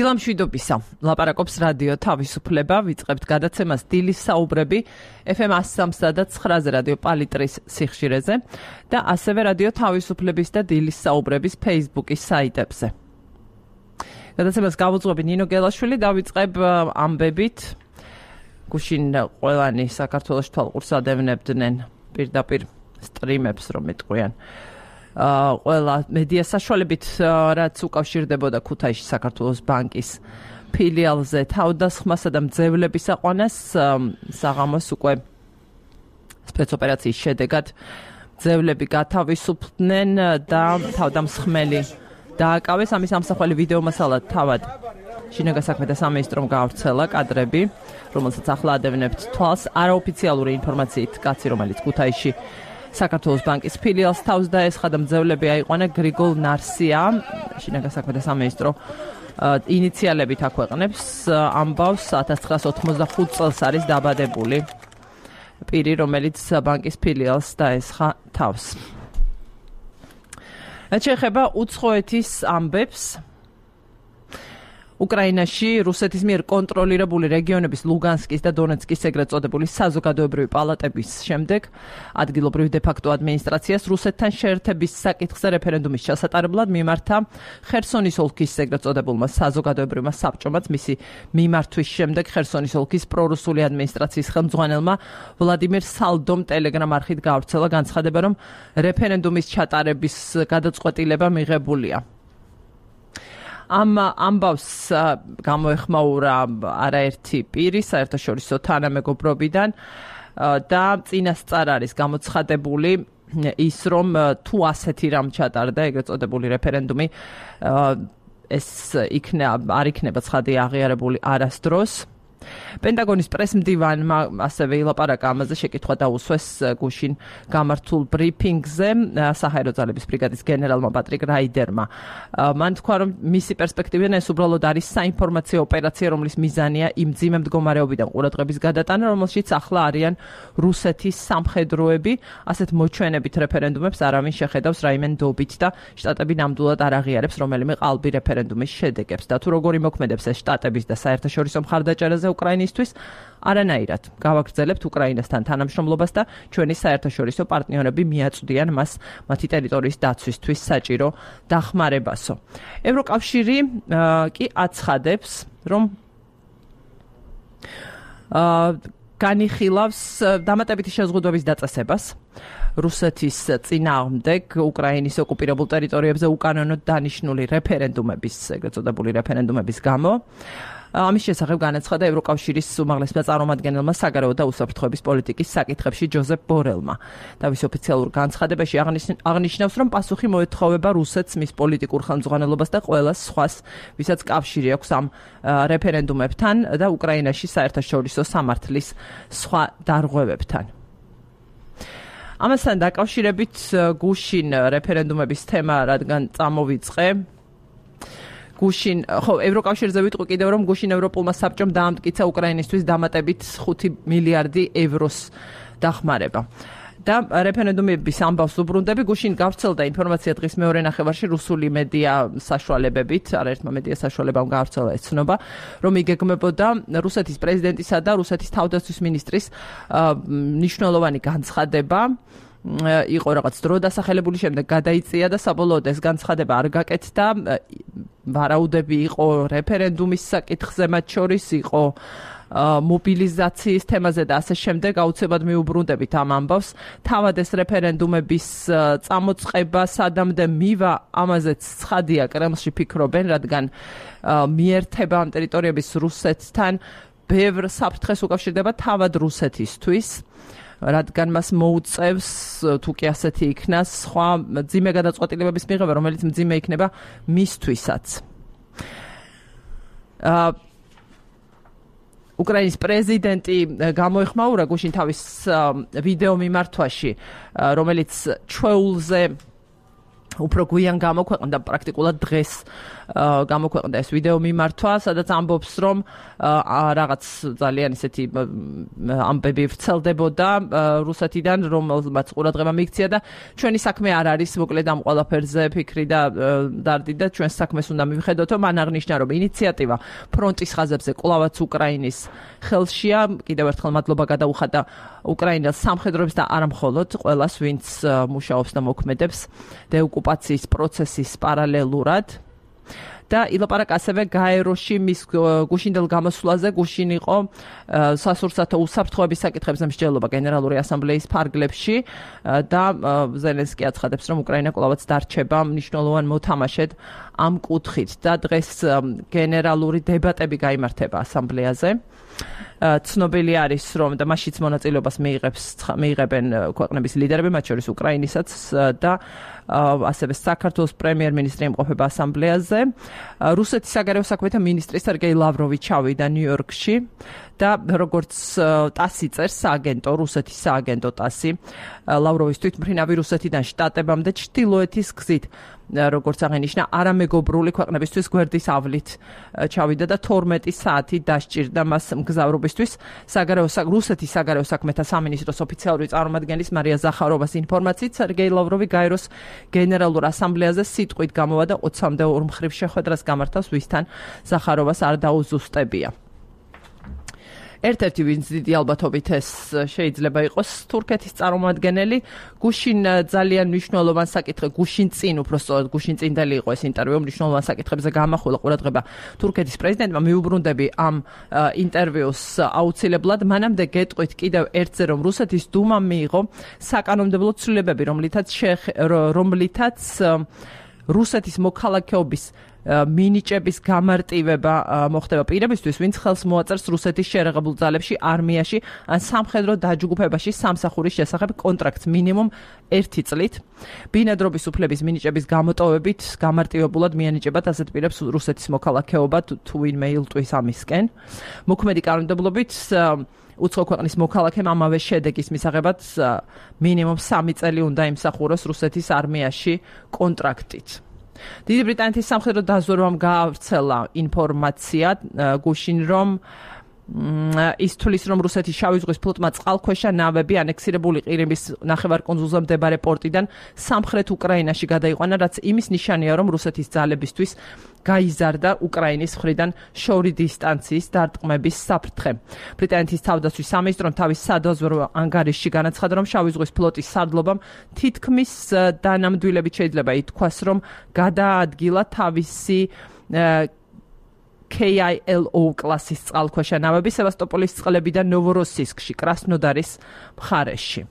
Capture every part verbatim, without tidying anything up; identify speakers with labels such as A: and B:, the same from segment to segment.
A: დილამშვიდობისა, ლაპარაკობს რადიო თავისუფლება, ვიწყებთ გადაცემას დილის საუბრები ეფ ემ one oh three და nine-ზე რადიო პალიტრის სიხშირეზე და ასევე რადიო თავისუფლების და დილის საუბრების Facebook-ის საიტებზე. გადაცემას გავუძღვები ნინო გელაშვილი და ვიწყებ ამბებით. გუშინ ყველანი საქართველოს თვალყურს ადევნებდნენ პირდაპირ სტრიმებს, რომ იტყვიან. ყველა მედია საშუალებით რაც უკავშირდებოდა ქუთაისში საქართველოს ბანკის ფილიალზე თავდასხმასა და მძევლების აყვანას საღამოს უკვე სპეცოპერაციის შედეგად მძევლები გათავისუფლდნენ და თავდამსხმელი დააკავეს. ამის ამსახველი ვიდეო მასალა თავად შინაგან საქმეთა სამინისტრომ გაავრცელა კადრები, რომელსაც ახლა ადევნებთ თვალს. არაოფიციალური ინფორმაციით კაცი, რომელიც ქუთაისში საქართველოს ბანკის ფილიალს თავს დაესხა და მძევლები აიყვანა გრიგოლ ნარსია, შინაგან საქმეთა სამინისტრო ინიციალებით აქვეყნებს ამბავს. ათას ცხრაასი ოთხმოცდახუთ წელს არის დაბადებული პირი, რომელიც ბანკის ფილიალს დაესხა თავს. რაც შეეხება უცხოეთის ამბებს, უკრაინაში რუსეთის მიერ კონტროლირებული რეგიონების ლუგანსკის და დონეცკის ეგრეთ წოდებული საზოგადოებრივი პალატების შემდეგ ადგილობრივ დე-ფაქტო ადმინისტრაციას რუსეთთან შეერთების საკითხზე რეფერენდუმის ჩასატარებლად მიმართა ხერსონის ოლქის ეგრეთ წოდებულმა საზოგადოებრივმა საბჭომაც. მისი მიმართვის შემდეგ ხერსონის ოლქის პრორუსული ადმინისტრაციის ხელმძღვანელმა ვლადიმირ სალდომ ტელეგრამ არხით გაავრცელა განცხადება, რომ რეფერენდუმის ჩატარების გადაწყვეტილება მიღებულია. ამ ამბავს გამოეხმაურა არაერთი პირი საერთაშორისო თანამეგობრობიდან და წინასწარ არის გამოცხადებული ის, რომ თუ ასეთი რამ ჩატარდა ეგრეთ წოდებული რეფერენდუმი, ეს იქნება არ იქნება ცხადი აღიარებული არასდროს. პენტაგონის პრესმდივანმა ასევე ილაპარაკა ამაზე, შეკითხვა დაუსვეს გუშინ გამართულ ბრიფინგზე საჰაერო ძალების ბრიგადის გენერალმა პატრიკ რაიდერმა. მან თქვა, რომ მისი პერსპექტივიდან ეს უბრალოდ არის საინფორმაციო ოპერაცია, რომლის მიზანია იმ მძიმე მდგომარეობიდან ყურადღების გადატანა, რომელშიც ახლა არიან რუსეთის სამხედროები. ასეთ მოჩვენებით რეფერენდუმებს არავინ შეხედავს რაიმე ნდობით და შტატები ნამდვილად არ აღიარებს რომელიმე ყალბი რეფერენდუმის შედეგებს. და თუ როგორი მოქმედებს ეს შტატების და საერთაშორისო მხარდაჭერაზე უკრაინისთვის, არანაირად გავაგრძელებთ უკრაინასთან თანამშრომლობას და ჩვენი საერთაშორისო პარტნიორები მიაწვდიან მას მათი ტერიტორიის დაცვისთვის საჭირო დახმარებასო. ევროკავშირი კი აცხადებს, რომ განიხილავს დამატებითი შეზღუდვების დაწესებას რუსეთის წინააღმდეგ უკრაინის ოკუპირებულ ტერიტორიებზე უკანონოდ დანიშნული რეფერენდუმების, ეგრეთ წოდებული რეფერენდუმების გამო. ამის შესახებ განაცხადა ევროკავშირის უმაღლესმა წარმომადგენელმა საგარეო და უსაფრთხოების პოლიტიკის საკითხებში ჯოზეფ ბორელმა. თავის ოფიციალურ განცხადებაში აღნიშნავს, რომ პასუხი მოეთხოვება რუსეთს, მის პოლიტიკურ ხელმძღვანელობას და ყველა სხვას, ვისაც კავშირი აქვს ამ რეფერენდუმებთან და უკრაინაში საერთაშორისო სამართლის სხვა დარღვევებთან. ამასთან დაკავშირებით გუშინ რეფერენდუმების თემა რადგან წამოვიწყე, გუშინ, ხო, ევროკავშირზე ვიტყვი კიდევ, რომ გუშინ ევროპულმა საბჭომ დაამტკიცა უკრაინისთვის დამატებით ხუთი მილიარდი ევროს დახმარება. და რეფერენდუმების ამბავს უბრუნდები, გუშინ გავრცელდა ინფორმაცია დღის მეორე ნახევარში რუსული მედია საშუალებებით, არაერთმა მედია საშუალებამ გავრცელა ეს ცნობა, რომ იგეგმებოდა რუსეთის პრეზიდენტისა და რუსეთის თავდაცვის მინისტრის მნიშვნელოვანი განცხადება. იყო რაღაც დრო დასახელებული, შემდეგ გადაიწია და საბოლოოდ ეს განცხადება არ გაკეთდა. ვარაუდები იყო რეფერენდუმის საკითხზე, მათ შორის იყო მობილიზაციის თემაზე და ასე შემდეგ. აუცილებლად მიუბრუნდებით ამ ამბავს. თავად ეს რეფერენდუმების წამოწყება სადამდე მივა, ამაზეც ცხადია კრემლში ფიქრობენ, რადგან მიერთება ამ ტერიტორიების რუსეთთან ბევრ საფრთხეს უკავშირდება თავად რუსეთისთვის, რადგან მას მოუწევს, თუ კი ასეთი იქნას, სხვა მძიმე გადაწყვეტილებების მიღება, რომელიც მძიმე იქნება მისთვისაც. უკრაინის პრეზიდენტი გამოეხმაურა გუშინ თავის ვიდეო მიმართვაში, რომელიც ჩვეულზე უფრო გვიან გამოქვეყნდა, პრაქტიკულად დღეს გამოქვეყნდა ეს ვიდეო მიმართვა, სადაც ამბობს, რომ რაღაც ძალიან ისეთი ამბები ვრცელდებოდა რუსეთიდან, რომელმაც ყურადღება მიიქცია და ჩვენი საქმე არ არის მოკლედ ამ ყველაფერზე ფიქრი და დარდი და ჩვენს საქმეს უნდა მივხედოთ, რომ მან აღნიშნა, რომ ინიციატივა ფრონტის ხაზებზე კვლავაც უკრაინის ხელშია. კიდევ ერთხელ მადლობა გადაუხადა უკრაინელ სამხედროებს და არა მხოლოდ ყველას, ვინც მუშაობს და მოქმედებს დეოკუპაციის პროცესის პარალელურად. და ილაპარაკა ასევე გაეროში მის გუშინდელ გამოსვლაზე. გუშინ იყო სასურსათო უსაფრთხოების საკითხებზე მსჯელობა გენერალური ასამბლეის ფარგლებში და ზელენსკი აცხადებს, რომ უკრაინა კვლავაც დარჩება მნიშვნელოვან მოთამაშედ ამ კუთხით და დღეს გენერალური დებატები გაიმართება ასამბლეაზე. ცნობილი არის, რომ და მასშიც მონაწილეობას მიიღებს მიიღებენ ქვეყნების ლიდერები, მათ შორის უკრაინისაც და ასევე საქართველოს პრემიერ-მინისტრი იმყოფება ასამბლეაზე. რუსეთის საგარეო საქმეთა მინისტრი სერგეი ლავროვი ჩავიდა ნიუ-იორკში და როგორც ტასი წერს, სააგენტო, რუსეთის სააგენტო ტასი, ლავროვის თვითმფრინავი რუსეთიდან შტატებამდე ჩრდილოეთის გზით, როგორც აღინიშნა, არამეგობრული ქვეყნებისთვის გვერდის ავლით ჩავიდა და თორმეტი საათი დასჭირდა მას მგზავრობისთვის. საგარეო რუსეთის საგარეო საქმეთა სამინისტროს ოფიციალური წარმომადგენლის მარია ზახაროვას ინფორმაციით, სერგეი ლავროვი გაეროს გენერალურ ასამბლეაზე სიტყვით გამოვა და ოცამდე ორ მხრივ შეხვედრას გამართავს, ვისთან ზახაროვას არ დაუზუსტებია. ერთ-ერთი ვინც დიდი ალბათობით ეს შეიძლება იყოს თურქეთის წარმომადგენელი. გუშინ ძალიან მნიშვნელოვან საკითხზე, გუშინ წინ უბრალოდ გუშინ წინდელი იყო ეს ინტერვიუ, მნიშვნელოვან საკითხებზე გამახვილა ყურადღება თურქეთის პრეზიდენტმა. მიუბრუნდები ამ ინტერვიუს აუცილებლად. მანამდე გეტყვით კიდევ ერთზე, რომ რუსეთის დუმამ მიიღო საკანონმდებლო ცვლილებები, რომლითაც რომლითაც რუსეთის მოქალაქეობის მინიჭების გამარტივება მოხდება პირებისთვის, ვინც ხელს მოაწერს რუსეთის შერეღებულ ძალებში, არმიაში ან სამხედრო დაჯგუფებაში სამსახურის შესახებ კონტრაქტს მინიმუმ ერთი წლით. ბინადრობის უფლების მინიჭების გამოტოვებით გამარტივებულად მიანიჭებათ ასეთ პირებს რუსეთის მოქალაქეობა, თუ ვინმე ილტვის ამისკენ. მოქმედი კანონმდებლობით უცხო ქვეყნის მოქალაქემ ამავე შედეგის მისაღებად მინიმუმ სამი წელი უნდა იმსახუროს რუსეთის არმიაში კონტრაქტით. დიდი ბრიტანეთის სამხედრო დაზვერვამ გაავრცელა ინფორმაცია გუშინ, რომ ის თulis, რომ რუსეთის შავი ზღვის ფლოტმა წყალქვეშა ნავები ანექსირებული ყირიმის ნახევარკუნძულზე მდებარე პორტიდან სამხრეთ უკრაინაში გადაიყვანა, რაც იმის ნიშანია, რომ რუსეთის ძალებისთვის გაიზარდა უკრაინის მხრიდან შორი დისტანციის დარტყმების საფრთხე. ბრიტანეთის თავდაცვის სამინისტრომ თავის სადაზვერვო ანგარიშში განაცხადა, რომ შავი ზღვის ფლოტის სარდლობამ თითქმის დანამდვილებით შეიძლება ითქვას, რომ გადაადგილა თავისი K I L O კლასის წყალქვეშა ნავები სევასტოპოლის წყლებიდან ნოვოროსისკში, კრასნოდარის მხარეში.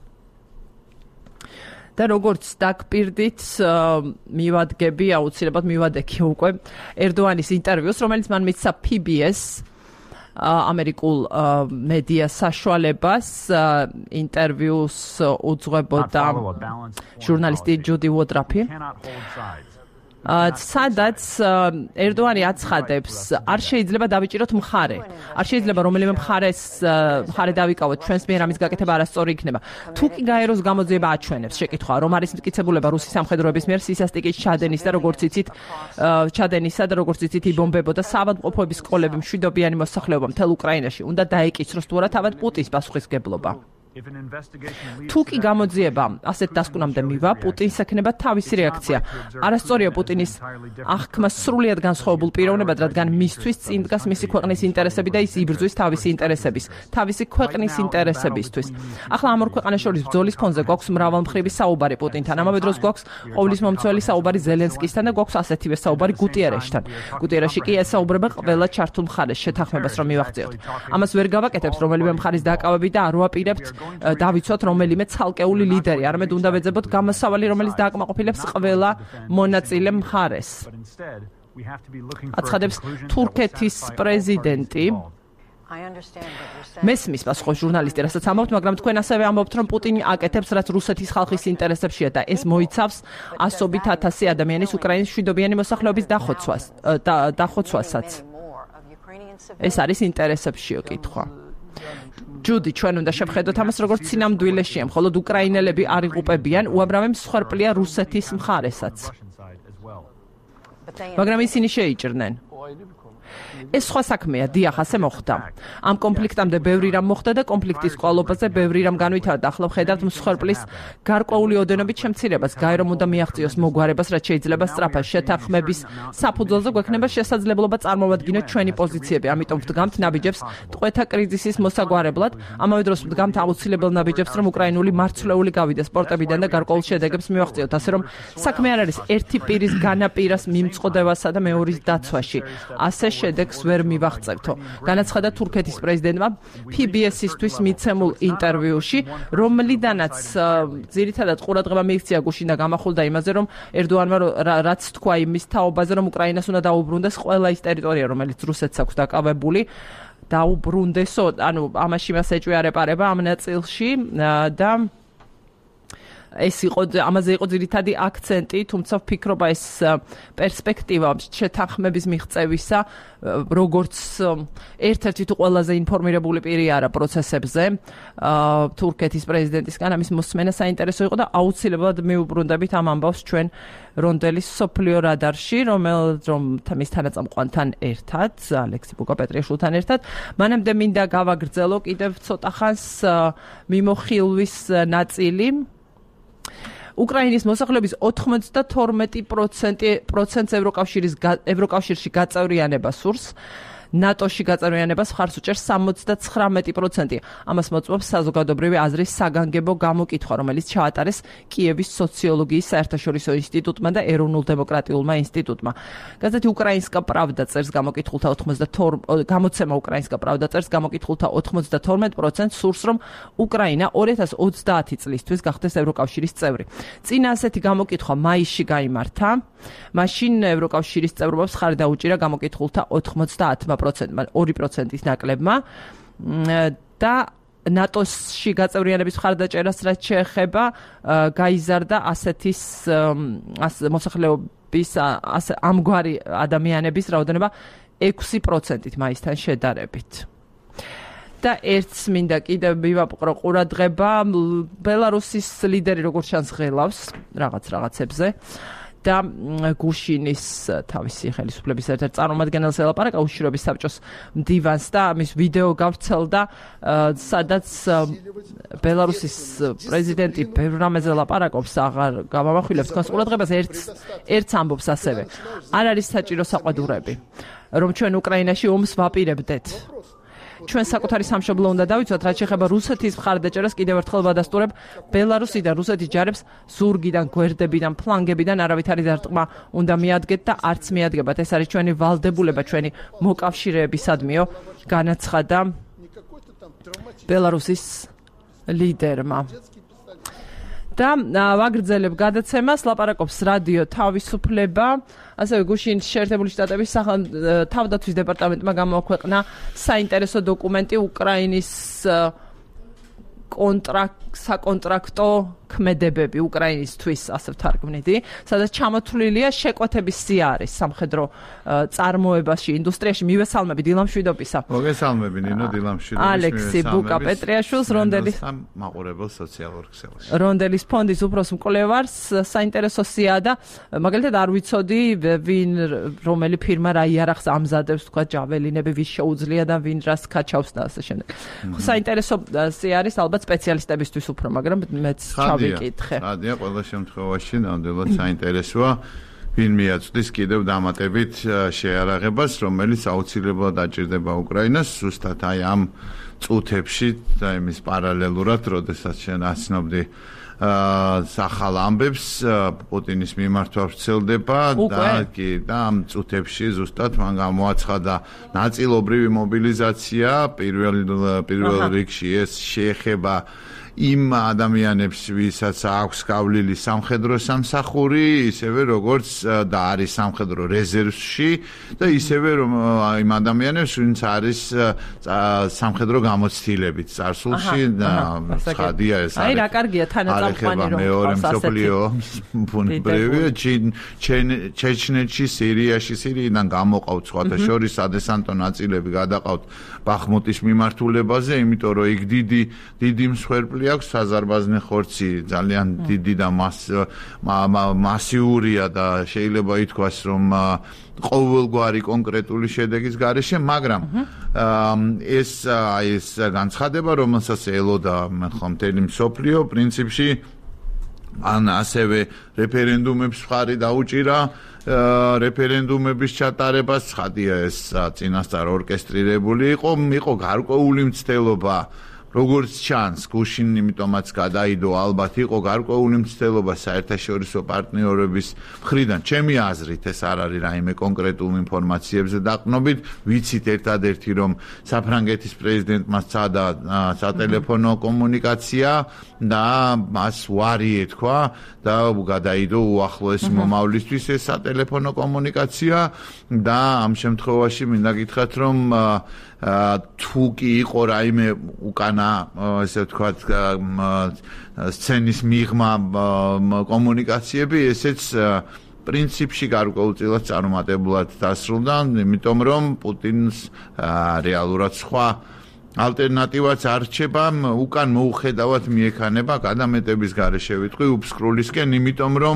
A: და როგორც დაგპირდით, მივადგები, აუცილებლად მივადექი უკვე ერდოანის ინტერვიუს, რომელიც მან მისცა P B S ამერიკულ მედია საშუალებას. ინტერვიუს უძღვებოდა ჟურნალისტი ჯუდი ვოტრაფი. სადაც ერდოანი აცხადებს, არ შეიძლება დავიჭიროთ მხარე. არ შეიძლება რომელიმე მხარეს მხარე დავიკავოთ, ჩვენს მიერ ამის გაკეთება არასწორი იქნება. თუ კი გაეროს გამოძიება აჩვენებს შეკითხვა, რომ არის მტკიცებულება რუსის სამხედროების მიერ სისასტიკის ჩადენის და როგორც იცით, ჩადენისა და როგორც იცით იბომბებოდა საავადმყოფოების სკოლები, მშვიდობიანი მოსახლეობა მთელ უკრაინაში, უნდა დაეკიცროს თუ არა თავად პუტინის პასუხისგებლობა. თუ კი გამოძიება ასეთ დასკვნამდე მივა, პუტინს ექნება თავისი რეაქცია. არასწორია პუტინის აღქმა სრულიად განსხვავებულ პიროვნებად, რადგან მისთვის წინ დგას მისი ქვეყნის ინტერესები და ის იბრძვის თავისი ინტერესების, თავისი ქვეყნის ინტერესებისთვის. ახლა ამ ორ ქვეყანას შორის ბრძოლის ფონზე გვაქვს მრავალმხრივი საუბარი პუტინთან. ამავე დროს გვაქვს ყოვლისმომცველი საუბარი ზელენსკისთან და გვაქვს ასეთივე საუბარი გუტიერეშთან. გუტიერეში კი ესაუბრება ყველა ჩართულ მხარეს შეთანხმებას რომ მივაღწიოთ. ამას ვერ გავაკეთებთ რომელიმე მხარის დაკავებით და არ ვაპირებთ დავიცვათ რომელიმე ცალკეული ლიდერი, არამედ უნდა ვეძებოთ გამოსავალი, რომელიც დააკმაყოფილებს ყველა მონაწილე მხარეს. აცხადებს თურქეთის პრეზიდენტი. მესმის პასუხობს ჟურნალისტი, რასაც ამბობთ, მაგრამ თქვენ ასევე ამბობთ, რომ პუტინი აკეთებს, რაც რუსეთის ხალხის ინტერესებშია და ეს მოიცავს ასობით ათასი ადამიანის უკრაინის მშვიდობიანი მოსახლეობის დახოცვას, დახოცვასაც. ეს არის ინტერესებშიო კითხვა. ჯუდი, ჩვენ უნდა შევხედოთ ამას, როგორც სინამდვილეშია, მხოლოდ უკრაინელები არ იღუპებიან, უამრავი მსხვერპლია რუსეთის მხარესაც. მაგრამ ისინი შეიჭრნენ. ეს სხვა საქმეა, დიახ, ასე მოხდა. ამ კონფლიქტამდე ბევრი რამ მოხდა და კონფლიქტის კვალობაზე ბევრი რამ განვითარდა. ახლა ვხედავთ მსხვერპლის გარკვეული ოდენობით შემცირებას, გაი რომ უნდა მიაღწიოს მოგვარებას, რაც შეიძლება სწრაფად შეთანხმების საფუძველზე გვექნება შესაძლებლობა წარმოვადგინოთ ჩვენი პოზიციები. ამიტომ ვდგამთ ნაბიჯებს ტყვეთა კრიზისის მოსაგვარებლად. ამავე დროს ვდგამთ აუცილებელ ნაბიჯებს, რომ უკრაინული მარცვლეული გავიდეს სპორტებიდან და გარკვეულ შედეგებს მივაღწიოთ. ასე რომ საქმე არ არის ერთი პირის განაპირას მიმწყდებასა და მეორის დაცვაში. ასე შედეგს ვერ მივაღწევთო. განაცხადა თურქეთის პრეზიდენტმა P B S-ისთვის მიცემულ ინტერვიუში, რომლიდანაც ძირითადად ყურადღება მიიქცია გუშინ და გამახვილდა იმაზე, რომ ერდოანმა რაც თქვა იმის თაობაზე, რომ უკრაინას უნდა დაუბრუნდეს ყველა ის ტერიტორია, რომელიც რუსეთს აქვს დაკავებული, დაუბრუნდესო, ანუ ამაში მას ეჭვი არ ეპარება ამ ნაწილში და ეს იყო ამაზე იყო ძირითადი აქცენტი, თუმცა ვფიქრობ ეს პერსპექტივა შეთანხმების მიღწევისა, როგორც ერთ-ერთი თუ ყველაზე ინფორმირებული პირი არა პროცესებზე, თურქეთის პრეზიდენტისგან ამის მოსმენა საინტერესო იყო და აუცილებლად მიუბრუნდებით ამ ამბავს ჩვენ რონდელის სოფლიო რადარში, რომელიც რომ მის თანაწამყვანთან ერთად, ალექსი ბუკა-პეტრიაშვილთან ერთად, მანამდე მინდა გავაგრძელო კიდევ ცოტა ხანს მიმოხილვის ნაწილი. უკრაინის მოსახლეობის ოცდათორმეტი პროცენტს ევროკავშირის ევროკავშირში გაწევრიანება სურს. ნატოში გაწევრიანებას მხარს უჭერს სამოცდათხრამეტი პროცენტი. ამას მოწმობს საზოგადოებრივი აზრის საგანგებო გამოკითხვა, რომელიც ჩაატარეს კიევის სოციოლოგიის საერთაშორისო ინსტიტუტმა და ეროვნულ დემოკრატიულმა ინსტიტუტმა. გაზეთი უკრაინსკა პრავდა წერს გამოკითხულთა ოცდათორმეტ გამოცემა უკრაინსკა პრავდა წერს გამოკითხულთა ოცდათორმეტ პროცენტს სურს, რომ უკრაინა ორი ათას ოცდაათი წლისთვის გახდეს ევროკავშირის წევრი. წინა ასეთი გამოკითხვა მაისში გაიმართა. მაშინ ევროკავშირის წევრობას ხარი დაუჭირა გამოკითხულთა ოცდაათმა პროცენტმა, ორი პროცენტის ნაკლებმა და ნატოში გაწევრიანების მხარდაჭერას რაც შეეხება, გაიზარდა ასეთის მოსახლეობის ამგვარი ადამიანების რაოდენობა ექვსი პროცენტით მაისთან შედარებით. და ერთს მინდა კიდევ მივაპყრო ყურადღება, ბელარუსის ლიდერი როგორც ჩანს ღელავს რაღაც რაღაცებზე. და გუშინის თავისი ხელისუფლების ერთ-ერთ წარმომადგენელს ელაპარაკა უშიშროების საბჭოს მდივანს და მის ვიდეო გავრცელდა, სადაც ბელარუსის პრეზიდენტი ბევრ რამეზე ლაპარაკობს, აღარ გამამახვილებს თქვენს ყურადღებას, ერთს ერთს ამბობს ასევე. არ არის საჭირო საყვედურები, რომ ჩვენ უკრაინაში ომს ვაპირებდეთ. ჩვენ საკუთარი სამშობლო უნდა დავიცვათ, რაც შეეხება რუსეთის მხარდაჭერას კიდევ ერთხელ ვადასტურებ, ბელარუსი და რუსეთის ჯარებს ზურგიდან, გვერდებიდან, ფლანგებიდან არავითარი დარტყმა უნდა მიადგეთ და არც მიადგებათ. ეს არის ჩვენი ვალდებულება, ჩვენი მოკავშირეებისადმიო, განაცხადა ბელარუსის ლიდერმა. და ვაგრძელებ გადაცემას, ლაპარაკობს რადიო თავისუფლება, ასევე გუშინ შეერთებული შტატების თავდაცვის დეპარტამენტმა გამოაქვეყნა საინტერესო დოკუმენტი უკრაინის საკონტრაქტო ქმედებები უკრაინისთვის, ასე ვთარგმნიდი, სადაც ჩამოთვლილია შეკვეთების სიარის სამხედრო წარმოებაში, ინდუსტრიაში. მივესალმები დილამშვიდობისა.
B: მოგესალმები ნინო დილამშვიდობის.
A: ალექსი ბუკა-პეტრიაშვილს, რონდელის
B: მაყურებელ სოციალურ ქსელში.
A: რონდელის ფონდის უფროს მკვლევარს, საინტერესო სიაა და მაგალითად არ ვიცოდი ვინ რომელი ფირმა რა იარაღს ამზადებს, თქვა ჯაველინები, ვის შეუძლია და ვინ რას ქაჩავს და ასე შემდეგ. საინტერესო სიარის ალბათ სპეციალისტებისთვის უფრო, მაგრამ მეც ჩავიკითხე.
B: რადია ყველა შემთხვევაში ნამდვილად საინტერესოა. ვინ მიაწვდის კიდევ დამატებით შეარაღებას, რომელიც აუცილებლად დაჭირდება უკრაინას, ზუსტად აი ამ წუთებში და იმის პარალელურად, როდესაც შენ აცნობდი სახალ ამბებს პუტინის მიმართვა ვრცელდება და კი და ამ წუთებში ზუსტად მან გამოაცხადა ნაწილობრივი მობილიზაცია, პირველ პირველ რიგში ეს შეეხება იმ ადამიანებს, ვისაც აქვს გავლილი სამხედრო სამსახური, ისევე როგორც და არის სამხედრო რეზერვში და ისევე რომ იმ ადამიანებს, ვინც არის სამხედრო გამოცდილებით წარსულში და ხადია ეს არის.
A: აი რა კარგია თანაწამყვანი რომ
B: მეორე მსოფლიო ბუნებრივია ჩეჩნეთში, სირიაში, სირიიდან გამოყავთ სხვათა შორის სადესანტო ნაწილები გადაყავთ ბახმუტის მიმართულებაზე, იმიტომ რომ იქ დიდი დიდი მსხვერპლი სოფლი აქვს საზარბაზნე ხორცი ძალიან დიდი და მასიურია და შეიძლება ითქვას რომ ყოველგვარი კონკრეტული შედეგის გარეშე, მაგრამ ეს ეს განცხადება, რომელსაც ელოდა მთელი მსოფლიო, პრინციპში ან ასევე რეფერენდუმებს მხარი დაუჭირა რეფერენდუმების ჩატარებას, ცხადია ეს წინასწარ ორკესტრირებული იყო, იყო გარკვეული მცდელობა, როგორც ჩანს, გუშინ იმიტომაც გადაიდო, ალბათ იყო გარკვეული მცდელობა საერთაშორისო პარტნიორების მხრიდან. ჩემი აზრით ეს არ არის რაიმე კონკრეტულ ინფორმაციებზე დაყრდნობით, ვიცით ერთადერთი რომ საფრანგეთის პრეზიდენტმა სცადა სატელეფონო კომუნიკაცია და მას უარი ეთქვა და გადაიდო უახლოეს მომავლისთვის ეს სატელეფონო კომუნიკაცია და ამ შემთხვევაში მინდა გითხრათ რომ თუ კი იყო რაიმე უკანა ესე ვთქვათ სცენის მიღმა კომუნიკაციები, ესეც პრინციპში გარკვეულწილად წარუმატებლად დასრულდა, იმიტომ რომ პუტინს რეალურად სხვა ალტერნატივაც არ რჩება, უკან მოუხედავად მიექანება გადამეტების გარეშე ვიტყვი უფსკრულისკენ, იმიტომ რომ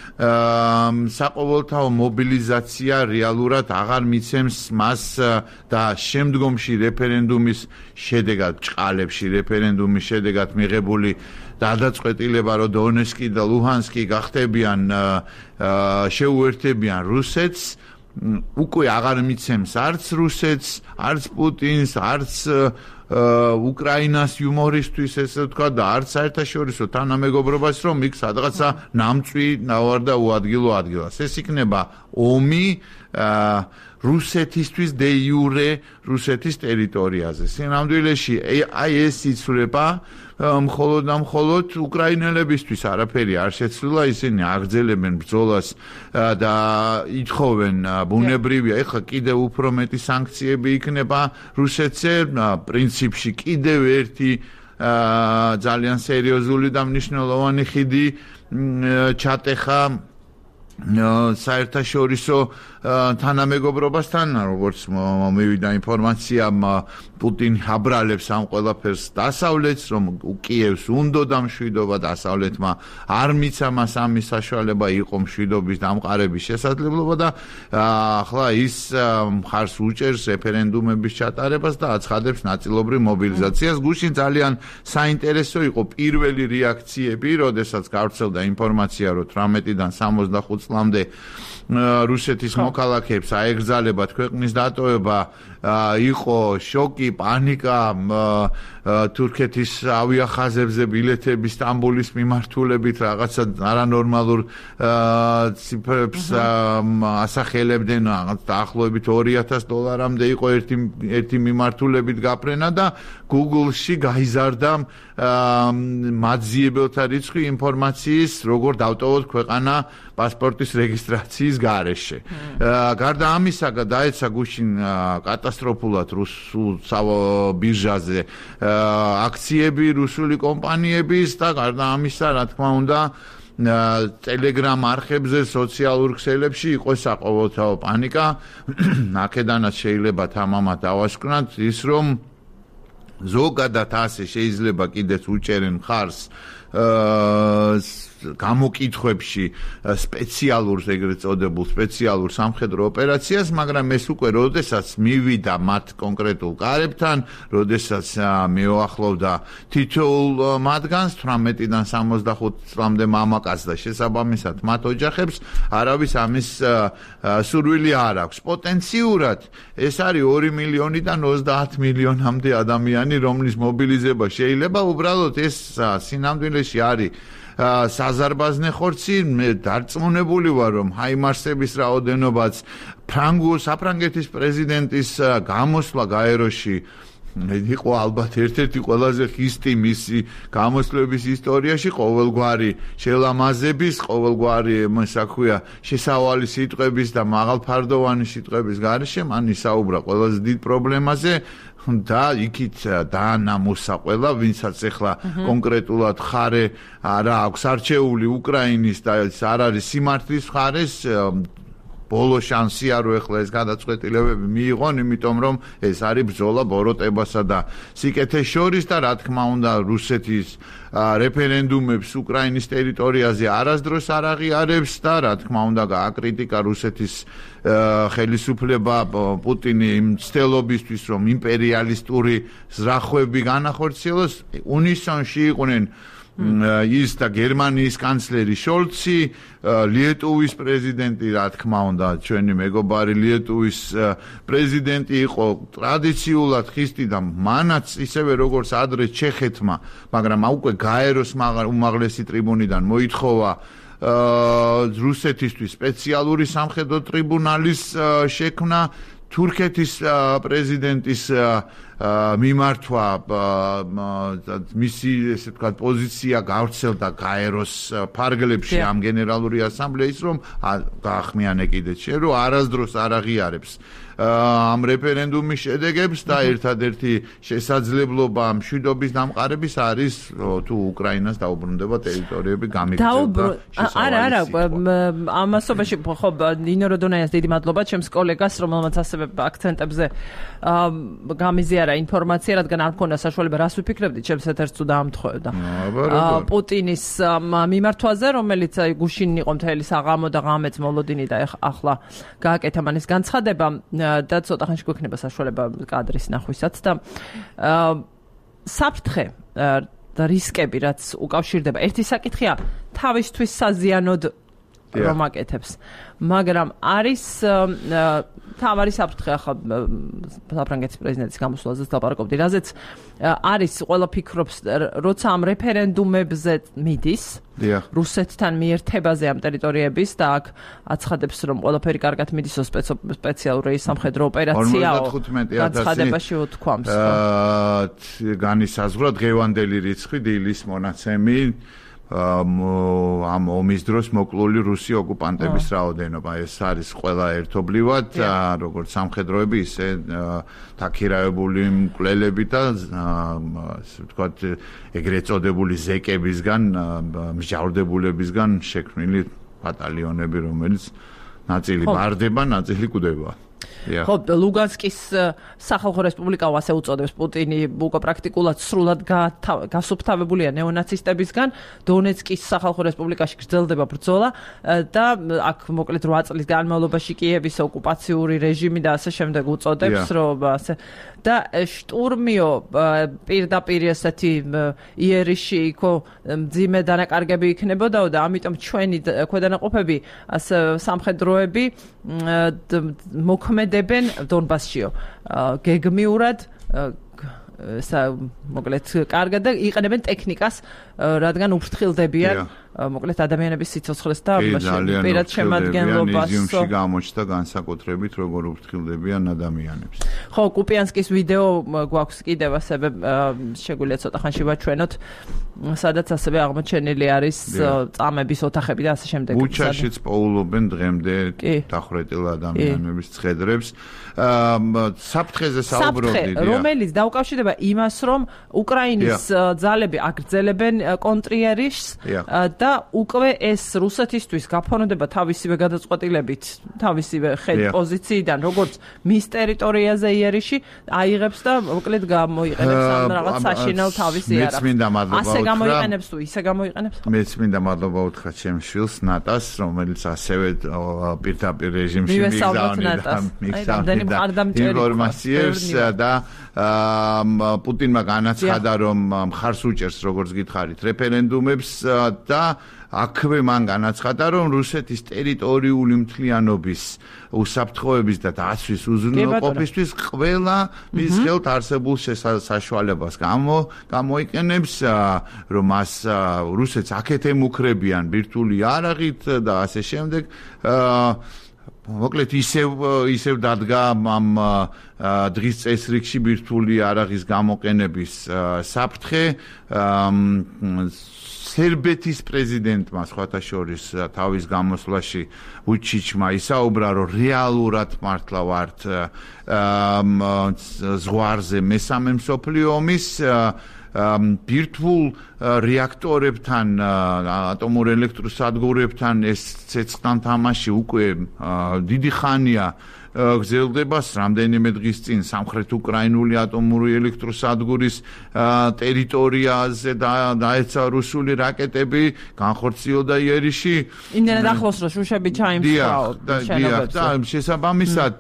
B: საყოველთაო მობილიზაცია რეალურად აღარ მიცემს მას და შემდგომში რეფერენდუმის შედეგად, ჭყალებში რეფერენდუმის შედეგად მიღებული გადაწყვეტილება, რომ დონეცკი და ლუჰანსკი გახდებიან შეუერთებიან რუსეთს, უკვე აღარ მიცემს არც რუსეთს, არც პუტინს, არც უკრაინას იუმორისტვის ესე ვთქვა და არც საერთაშორისო თანამეგობრობას, რომ იქ სადღაცა ნამწვი ნავარ და უადგილო ადგილას. ეს იქნება ომი რუსეთისთვის დე იურე რუსეთის ტერიტორიაზე. სინამდვილეში აი ეს იცვლება მხოლოდ და მხოლოდ უკრაინელებისთვის არაფერი არ შეცვლილა, ისინი აგრძელებენ ბრძოლას და ითხოვენ ბუნებრივია, ეხლა კიდევ უფრო მეტი სანქციები იქნება რუსეთზე, პრინციპში კიდევ ერთი ძალიან სერიოზული და მნიშვნელოვანი ხიდი ჩატეხა საერთაშორისო თანამეგობრობასთან, როგორც მივიდა ინფორმაცია, პუტინი აბრალებს ამ ყველაფერს დასავლეთს, რომ კიევს უნდოდა მშვიდობა, დასავლეთმა არ მიცა მას ამის საშუალება, იყო მშვიდობის დამყარების შესაძლებლობა და ახლა ის მხარს უჭერს რეფერენდუმების ჩატარებას და აცხადებს ნაწილობრივ მობილიზაციას. გუშინ ძალიან საინტერესო იყო პირველი რეაქციები, როდესაც გავრცელდა ინფორმაცია, რომ თვრამეტიდან სამოცდახუთ წლამდე რუსეთის მოქალაქეებს აეგზალებათ ქვეყნის დატოვება, იყო შოკი, პანიკა, თურქეთის ავიახაზებზე ბილეთები სტამბოლის მიმართულებით რაღაცა არანორმალურ ციფრებს ასახელებდნენ, დაახლოებით ორი ათას დოლარამდე იყო ერთი ერთი მიმართულებით გაფრენა და Google-ში გაიზარდა მაძიებელთა რიცხვი ინფორმაციის, როგორ დავტოვოთ ქვეყანა პასპორტის რეგისტრაციის გარეშე. გარდა ამისა, დაეცა გუშინ კატასტროფულად რუსულ ბირჟაზე აქციები რუსული კომპანიების და გარდა ამისა, რა თქმა უნდა, Telegram არხებზე, სოციალურ ქსელებში იყო საყოველთაო პანიკა. აქედანაც შეიძლება თამამად დავასკვნათ ის, რომ ზოგადად ასე შეიძლება კიდეც უჭერენ მხარს გამოკითხვებში სპეციალურს ეგრეთ წოდებულ სპეციალურ სამხედრო ოპერაციას, მაგრამ ეს უკვე როდესაც მივიდა მათ კონკრეტულ კარებთან, როდესაც მეუახლოვდა თითოეულ მათგანს თვრამეტიდან სამოცდახუთ წლამდე მამაკაცს და შესაბამისად მათ ოჯახებს, არავის ამის სურვილი არ აქვს. პოტენციურად ეს არის ორი მილიონიდან ოცდაათ მილიონამდე ადამიანი, რომლის მობილიზება შეიძლება, უბრალოდ ეს სინამდვილეში არის საზარბაზნე ხორცი. მე დარწმუნებული ვარ, რომ ჰაიმარსების რაოდენობაც ფრანგულ საფრანგეთის პრეზიდენტის გამოსვლა გაეროში იყო ალბათ ერთ-ერთი ყველაზე ხისტი მისი გამოსვლების ისტორიაში, ყოველგვარი შელამაზების, ყოველგვარი მოსაქვია შესავალი სიტყვების და მაღალფარდოვანი სიტყვების გარეშე მან ისაუბრა ყველაზე დიდ პრობლემაზე და იქით დაანამოსა ყველა, ვინცაც ახლა კონკრეტულად ხარე არა აქვს არჩეული უკრაინის და არ არის სიმართლის მხარეს, ბოლო შანსი არ ეხლა ეს გადაწყვეტილებები მიიღონ, იმიტომ რომ ეს არის ბრძოლა ბოროტებასა და სიკეთეს შორის და რა თქმა უნდა რუსეთის რეფერენდუმებს უკრაინის ტერიტორიაზე არასდროს არ აღიარებს და რა თქმა უნდა გააკრიტიკა რუსეთის ხელისუფლება პუტინი იმ ცდელობისთვის რომ იმპერიალისტური ზრახვები განახორციელოს უნისონში იყვნენ ის და გერმანიის კანცლერი შოლცი, ლიეტუვის პრეზიდენტი, რა თქმა უნდა, ჩვენი მეგობარი ლიეტუვის პრეზიდენტი იყო ტრადიციულად ხისტი და მანაც ისევე როგორც ადრე ჩეხეთმა, მაგრამ უკვე გაეროს უმაღლესი ტრიბუნიდან მოითხოვა რუსეთისთვის სპეციალური სამხედრო ტრიბუნალის შექმნა, თურქეთის პრეზიდენტის მიმართვა მისი ესე ვთქვათ პოზიცია გავრცელდა გაეროს ფარგლებში ამ გენერალური ასამბლეის რომ გაახმიანე კიდეც შე რომ არასდროს არ აღიარებს ამ რეფერენდუმის შედეგებს და ერთადერთი შესაძლებლობა მშვიდობის დამყარების არის თუ უკრაინას დაუბრუნდება ტერიტორიები გამიგზავნა.
A: არა, არა, ამასობაში ხო ნინო როდონაიას დიდი მადლობა ჩემს კოლეგას, რომელმაც ასევე აქცენტებზე გამიზიარა ინფორმაცია, რადგან არ მქონდა საშუალება რას ვიფიქრებდი, ჩემს ეთერს თუ დაამთხოვდა. პუტინის მიმართვაზე, რომელიც გუშინ იყო მთელი საღამო და ღამეც მოლოდინი და ახლა გააკეთა მანის განცხადება და ცოტა ხანში გვექნება საშუალება კადრის ნახვისაც და საფრთხე და რისკები რაც უკავშირდება ერთი საკითხია თავისთვის საზიანოდ რომ აკეთებს მაგრამ არის თავარი საფრთხე ახლა საფრანგეთის პრეზიდენტის გამოსვლაზეც ლაპარაკობდი რაზეც არის ყველა ფიქრობს როცა ამ რეფერენდუმებზე მიდის რუსეთთან მიერთებაზე ამ ტერიტორიების და აქ აცხადებს რომ ყველაფერი კარგად მიდისო სპეციალური სამხედრო ოპერაციაო განცხადებაში უთქვამს
B: განისაზღვრა დღევანდელი რიცხვი დილის მონაცემი ამ ომის დროს მოკლული რუსი ოკუპანტების რაოდენობა ეს არის ყველა ერთობლივად როგორც სამხედროები ისე დაქირავებული მკვლელები და ასე ვთქვათ ეგრეთ წოდებული ზეკებისგან მსჯავრდებულებისგან შექმნილი ბატალიონები რომელიც ნაწილი ბარდება ნაწილი კვდება
A: ხო, ლუგანსკის სახალხო რესპუბლიკა ასე უწოდებს პუტინი უკვე პრაქტიკულად სრულად გასუფთავებულია ნეონაცისტებისგან დონეცკის სახალხო რესპუბლიკაში გრძელდება ბრძოლა და აქ მოკლედ რვა წლის განმავლობაში კიევის ოკუპაციური რეჟიმი და ასე შემდეგ უწოდებს რომ ასე და შტურმიო პირდაპირ ესეთი იერიში იქო მძიმე დანაკარგები იქნებოდაო და ამიტომ ჩვენი ქვედანაყოფები ასე სამხედროები მოქმედებენ დონბასშიო გეგმიურად მოკლედ კარგად და იყენებენ ტექნიკას რადგან უფრთხილდებიან მოკლედ ადამიანების სიცოცხლეს და პირად შემადგენლობას
B: იზიუმში გამოჩნდა განსაკუთრებით როგორ უფრთხილდებიან ადამიანებს.
A: ხო, კუპიანსკის ვიდეო გვაქვს კიდევ ასევე შეგვიძლია ცოტა ხანში ვაჩვენოთ სადაც ასევე აღმოჩენილი არის წამების ოთახები და ასე შემდეგ.
B: ბუჩაშიც პოულობენ დღემდე დახვრეტილ ადამიანების ცხედრებს. საფრთხეზე საუბრობდით.
A: რომელიც დაუკავშირდება იმას რომ უკრაინის ძალები აგრძელებენ კონტრიერიშს და უკვე ეს რუსეთისთვის გაფორმდება თავისივე გადაწყვეტილებით, თავისივე ხედ პოზიციიდან, როგორც მის ტერიტორიაზე იერიში აიღებს და მოკლედ გამოიყენებს ამ რაღაც საშინელ თავის იარაღს. ასე გამოიყენებს თუ ისე გამოიყენებს?
B: მეც მინდა მადლობა უთხრა ჩემს შვილს ნატას, რომელიც ასევე პირდაპირ რეჟიმში მიგზავნიდა ინფორმაციებს და პუტინმა განაცხადა რომ მხარს უჭერს როგორც გითხარით რეფერენდუმებს და აქვე მან განაცხადა რომ რუსეთის ტერიტორიული მთლიანობის უსაფრთხოების და დაცვის უზრუნველყოფისთვის ყველა მის ხელთ არსებულ საშუალებას გამო გამოიყენებს რომ მას რუსეთს აქეთ ემუქრებიან ბირთვული იარაღით და ასე შემდეგ მოკლედ ისევ ისევ დადგა ამ დღის წესრიგში ბირთვული იარაღის გამოყენების საფრთხე სერბეთის პრეზიდენტმა სხვათა შორის თავის გამოსვლაში უჩიჩმა ისაუბრა რომ რეალურად მართლა ვართ ზღვარზე მესამე მსოფლიო ომის ბირთვულ რეაქტორებთან, ატომურ ელექტროსადგურებთან ეს ცეცხლთან თამაში უკვე დიდი ხანია გრძელდება. რამდენიმე დღის წინ სამხრეთ უკრაინული ატომური ელექტროსადგურის ტერიტორიაზე დაეცა რუსული რაკეტები, განხორციელდა იერიში.
A: იმდენად ახლოს რომ შუშები ჩაიმსხვრა შენობებზე.
B: და შესაბამისად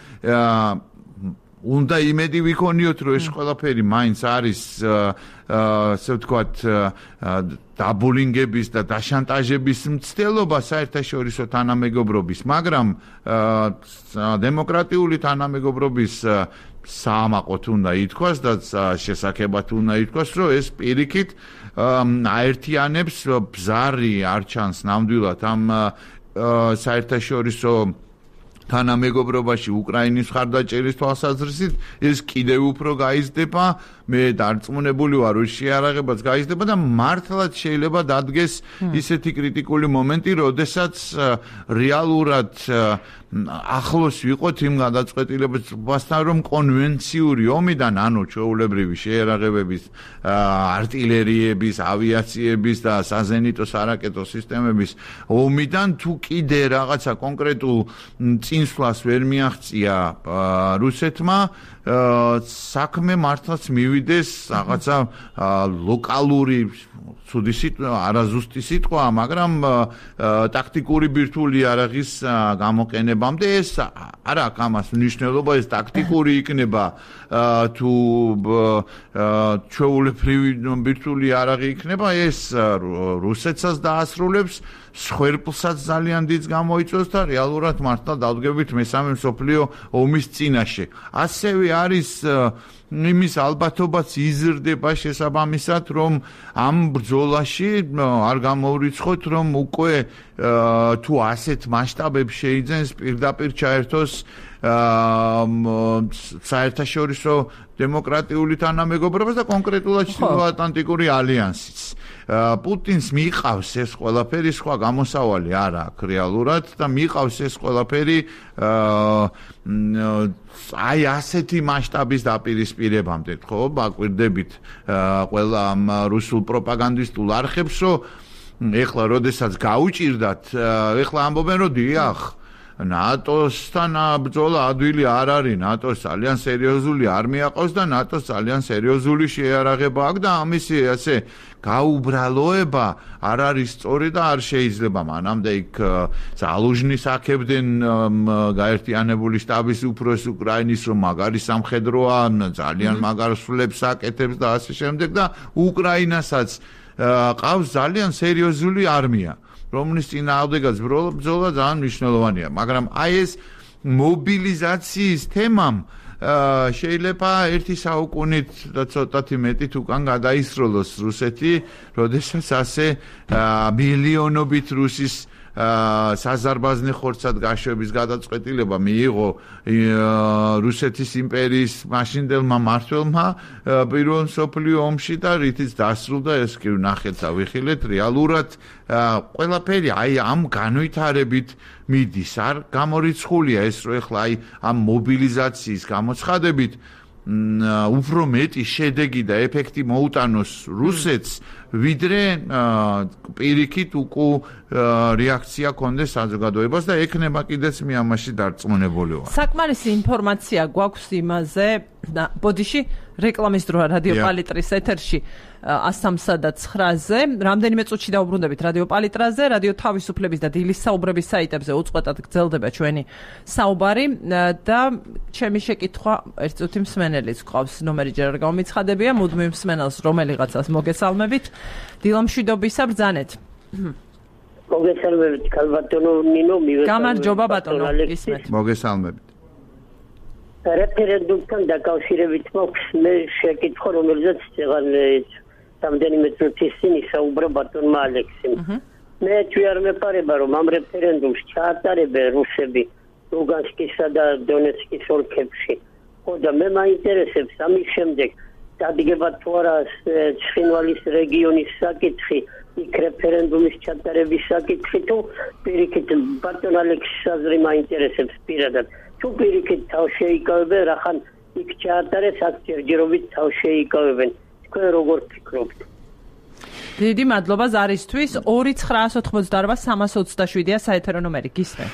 B: უნდა იმედი ვიქონიოთ, რომ ეს ყველაფერი მაინც არის ასე ვთქვათ დაბულინგების და დაშანტაჟების მცდელობა საერთაშორისო თანამეგობრობის, მაგრამ დემოკრატიული თანამეგობრობის საამაყოთ უნდა ითქვას და შესაძლებლად უნდა ითქვას, რომ ეს პირიქით აერთიანებს ბზარი არ ჩანს ნამდვილად ამ საერთაშორისო თანამეგობრობაში უკრაინის მხარდაჭერის თვალსაზრისით ეს კიდევ უფრო გაიზრდება. მე დარწმუნებული ვარ, რომ შეარაღებაც გაიზრდება და მართლაც შეიძლება დადგეს ისეთი კრიტიკული მომენტი, როდესაც რეალურად ახლოს ვიყოთ იმ გადაწყვეტილებასთან, რომ კონვენციური ომიდან, ანუ ჩვეულებრივი შეიარაღებების, артиლერიების, ავიაციების და საზენიტო სარაკეტო სისტემების ომიდან თუ კიდე რაღაცა კონკრეტულ წინსვლას ვერ მიაღწია რუსეთმა, საქმე მართლაც მივიდეს რაღაცა ლოკალური ცუდი სიტყვა, არაზუსტი სიტყვა, მაგრამ ტაქტიკური ბირთვული იარაღის გამოყენებამდე ეს არ აქვს ამას მნიშვნელობა, ეს ტაქტიკური იქნება თუ ჩვეულებრივი ბირთვული იარაღი იქნება, ეს რუსეთსაც დაასრულებს, სხვერპლსაც ძალიან დიდს გამოიწვევს და რეალურად მართლა დავდგებით მესამე მსოფლიო ომის წინაშე. ასევე არის იმის ალბათობაც იზრდება შესაბამისად, რომ ამ ბრძოლაში არ გამოვრიცხოთ, რომ უკვე თუ ასეთ მასშტაბებს შეიძენს პირდაპირ ჩაერთოს საერთაშორისო დემოკრატიული თანამეგობრობა და კონკრეტულად ჩრდილოატლანტიკური ალიანსიც. პუტინს მიყავს ეს ყველაფერი, სხვა გამოსავალი არ აქვს რეალურად და მიყავს ეს ყველაფერი აი ასეთი მასშტაბის დაპირისპირებამდე, ხო, ბაკვირდებით ყველა ამ რუსულ პროპაგანდისტულ არხებს, რომ ეხლა როდესაც გაუჭირდათ, ეხლა ამბობენ, რომ დიახ, ნატოსთან ბრძოლა ადვილი არ არის, ნატოს ძალიან სერიოზული არმია ყავს და ნატოს ძალიან სერიოზული შეიარაღება აქვს და ამისი ასე გაუბრალოება არ არის სწორი და არ შეიძლება. მანამდე იქ ზალუჟნის აქებდნენ გაერთიანებული შტაბის უფროს უკრაინის, რომ მაგარი სამხედროა, ძალიან მაგარ სულებს აკეთებს და ასე შემდეგ და უკრაინასაც ყავს ძალიან სერიოზული არმია, რომლის წინააღმდეგაც ბრძოლა ძალიან მნიშვნელოვანია, მაგრამ აი ეს მობილიზაციის თემამ შეიძლება ერთი საუკუნით და ცოტათი მეტით უკან გადაისროლოს რუსეთი, როდესაც ასე მილიონობით რუსის საზარბაზნე ხორცად გაშვების გადაწყვეტილება მიიღო რუსეთის იმპერიის მაშინდელმა მმართველმა პირველ მსოფლიო ომში და რითიც დასრულდა ეს კი ვნახეთ და ვიხილეთ რეალურად ყველაფერი აი ამ განვითარებით მიდის. არ გამორიცხულია ეს, რომ ეხლა აი ამ მობილიზაციის გამოცხადებით უფრო მეტი შედეგი და ეფექტი მოუტანოს რუსეთს, ვიდრე პირიქით უკუ რეაქცია კონდეს საზოგადოებას და ექნება კიდეც მე ამაში დარწმუნებული ვარ.
A: საკმარისი ინფორმაცია გვაქვს იმაზე, ბოდიში რეკლამის დროა რადიო პალიტრის ეთერში ასამსა და ცხრაზე. რამდენიმე წუთში დაუბრუნდებით რადიო პალიტრაზე, რადიო თავისუფლების და დილის საუბრების საიტებზე უწყვეტად გრძელდება ჩვენი საუბარი და ჩემი შეკითხვა ერთ წუთი მსმენელიც გვყავს, ნომერი ჯერ არ გამომიცხადებია, მუდმივ მსმენელს რომელიღაცას მოგესალმებით. დილამშვიდობისა ბრძანეთ.
C: მოგესალმებით, ქალბატონო ნინო, მივესალმებით.
A: გამარჯობა ბატონო, გისმენთ.
B: მოგესალმებით.
C: რეფერენდუმთან დაკავშირებით მაქვს მე შეკითხვა, რომელზეც წეგან რამდენიმე წუთის წინ ისაუბრა ბატონმა ალექსიმ. მე ჯერ მეპარება, რომ ამ რეფერენდუმს ჩაატარებენ რუსები ლუგანსკისა და დონეცკის ოლქებში. ხო და მე მაინტერესებს ამის შემდეგ დადგება თუ არა ცხინვალის რეგიონის საკითხი, იქ რეფერენდუმის ჩატარების საკითხი თუ პირიქით ბატონ ალექსის აზრი მაინტერესებს პირადად. თუ პირიქით თავ შეიკავებენ, რახან იქ ჩაატარეს აქ ჯერჯერობით თავ შეიკავებენ. თქვენ როგორ ფიქრობთ?
A: დიდი მადლობა ზარისთვის. ორი ცხრაას ოთხმოცდაოთხ სამას ოცდაშვიდია საეთერო ნომერი. გისმენ.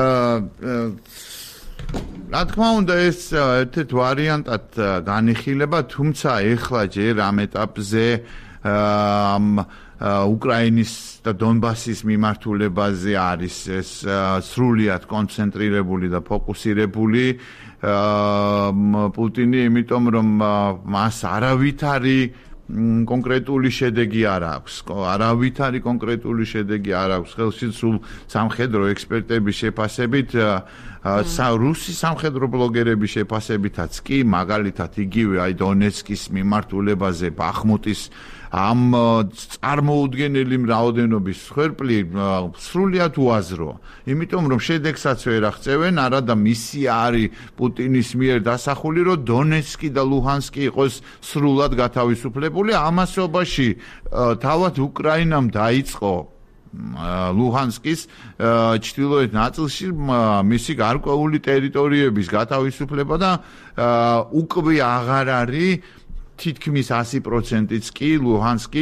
B: რა თქმა უნდა ეს ერთ-ერთ ვარიანტად განიხილება, თუმცა ეხლა ჯერ ამ ეტაპზე ამ უკრაინის და დონბასის მიმართულებაზე არის ეს სრულიად კონცენტრირებული და ფოკუსირებული პუტინი, იმიტომ რომ მას არავითარი კონკრეტული შედეგი არ აქვს. არავითარი კონკრეტული შედეგი არ აქვს. ხელში სულ სამხედრო ექსპერტების შეფასებით, რუსი სამხედრო ბლოგერების შეფასებითაც კი, მაგალითად იგივე აი დონეცკის მიმართულებაზე ბახმუტის ამ წარმოუდგენელი რაოდენობის ხერპლი სრულიად უაზროა. იმიტომ რომ შედეგსაც ვერ აღწევენ, არადა მისია არის პუტინის მიერ დასახული, რომ დონეცკი და ლუჰანსკი იყოს სრულად გათავისუფლებული. ამასობაში თავად უკრაინამ დაიწყო ლუჰანსკის ჩრდილოეთ ნაწილში მისი გარკვეული ტერიტორიების გათავისუფლება და უკვე აღარ არის თითქმის ასი პროცენტიც კი ლუჰანსკი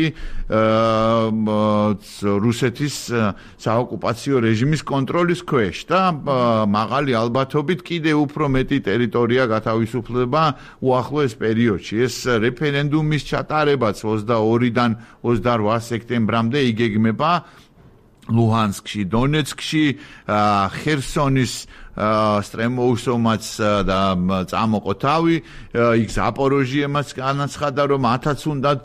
B: რუსეთის საოკუპაციო რეჟიმის კონტროლის ქვეშ და მაღალი ალბათობით კიდევ უფრო მეტი ტერიტორია გათავისუფლება უახლოეს პერიოდში. ეს რეფერენდუმის ჩატარებაც ოცდაორიდან ოცდაოთხ სექტემბრამდე იგეგმება ლუჰანსკში, დონეცკში, ხერსონის სტრემოუსომაც და წამოყო თავი, იქ ზაპოროჟიემაც განაცხადა, რომ მათაც უნდათ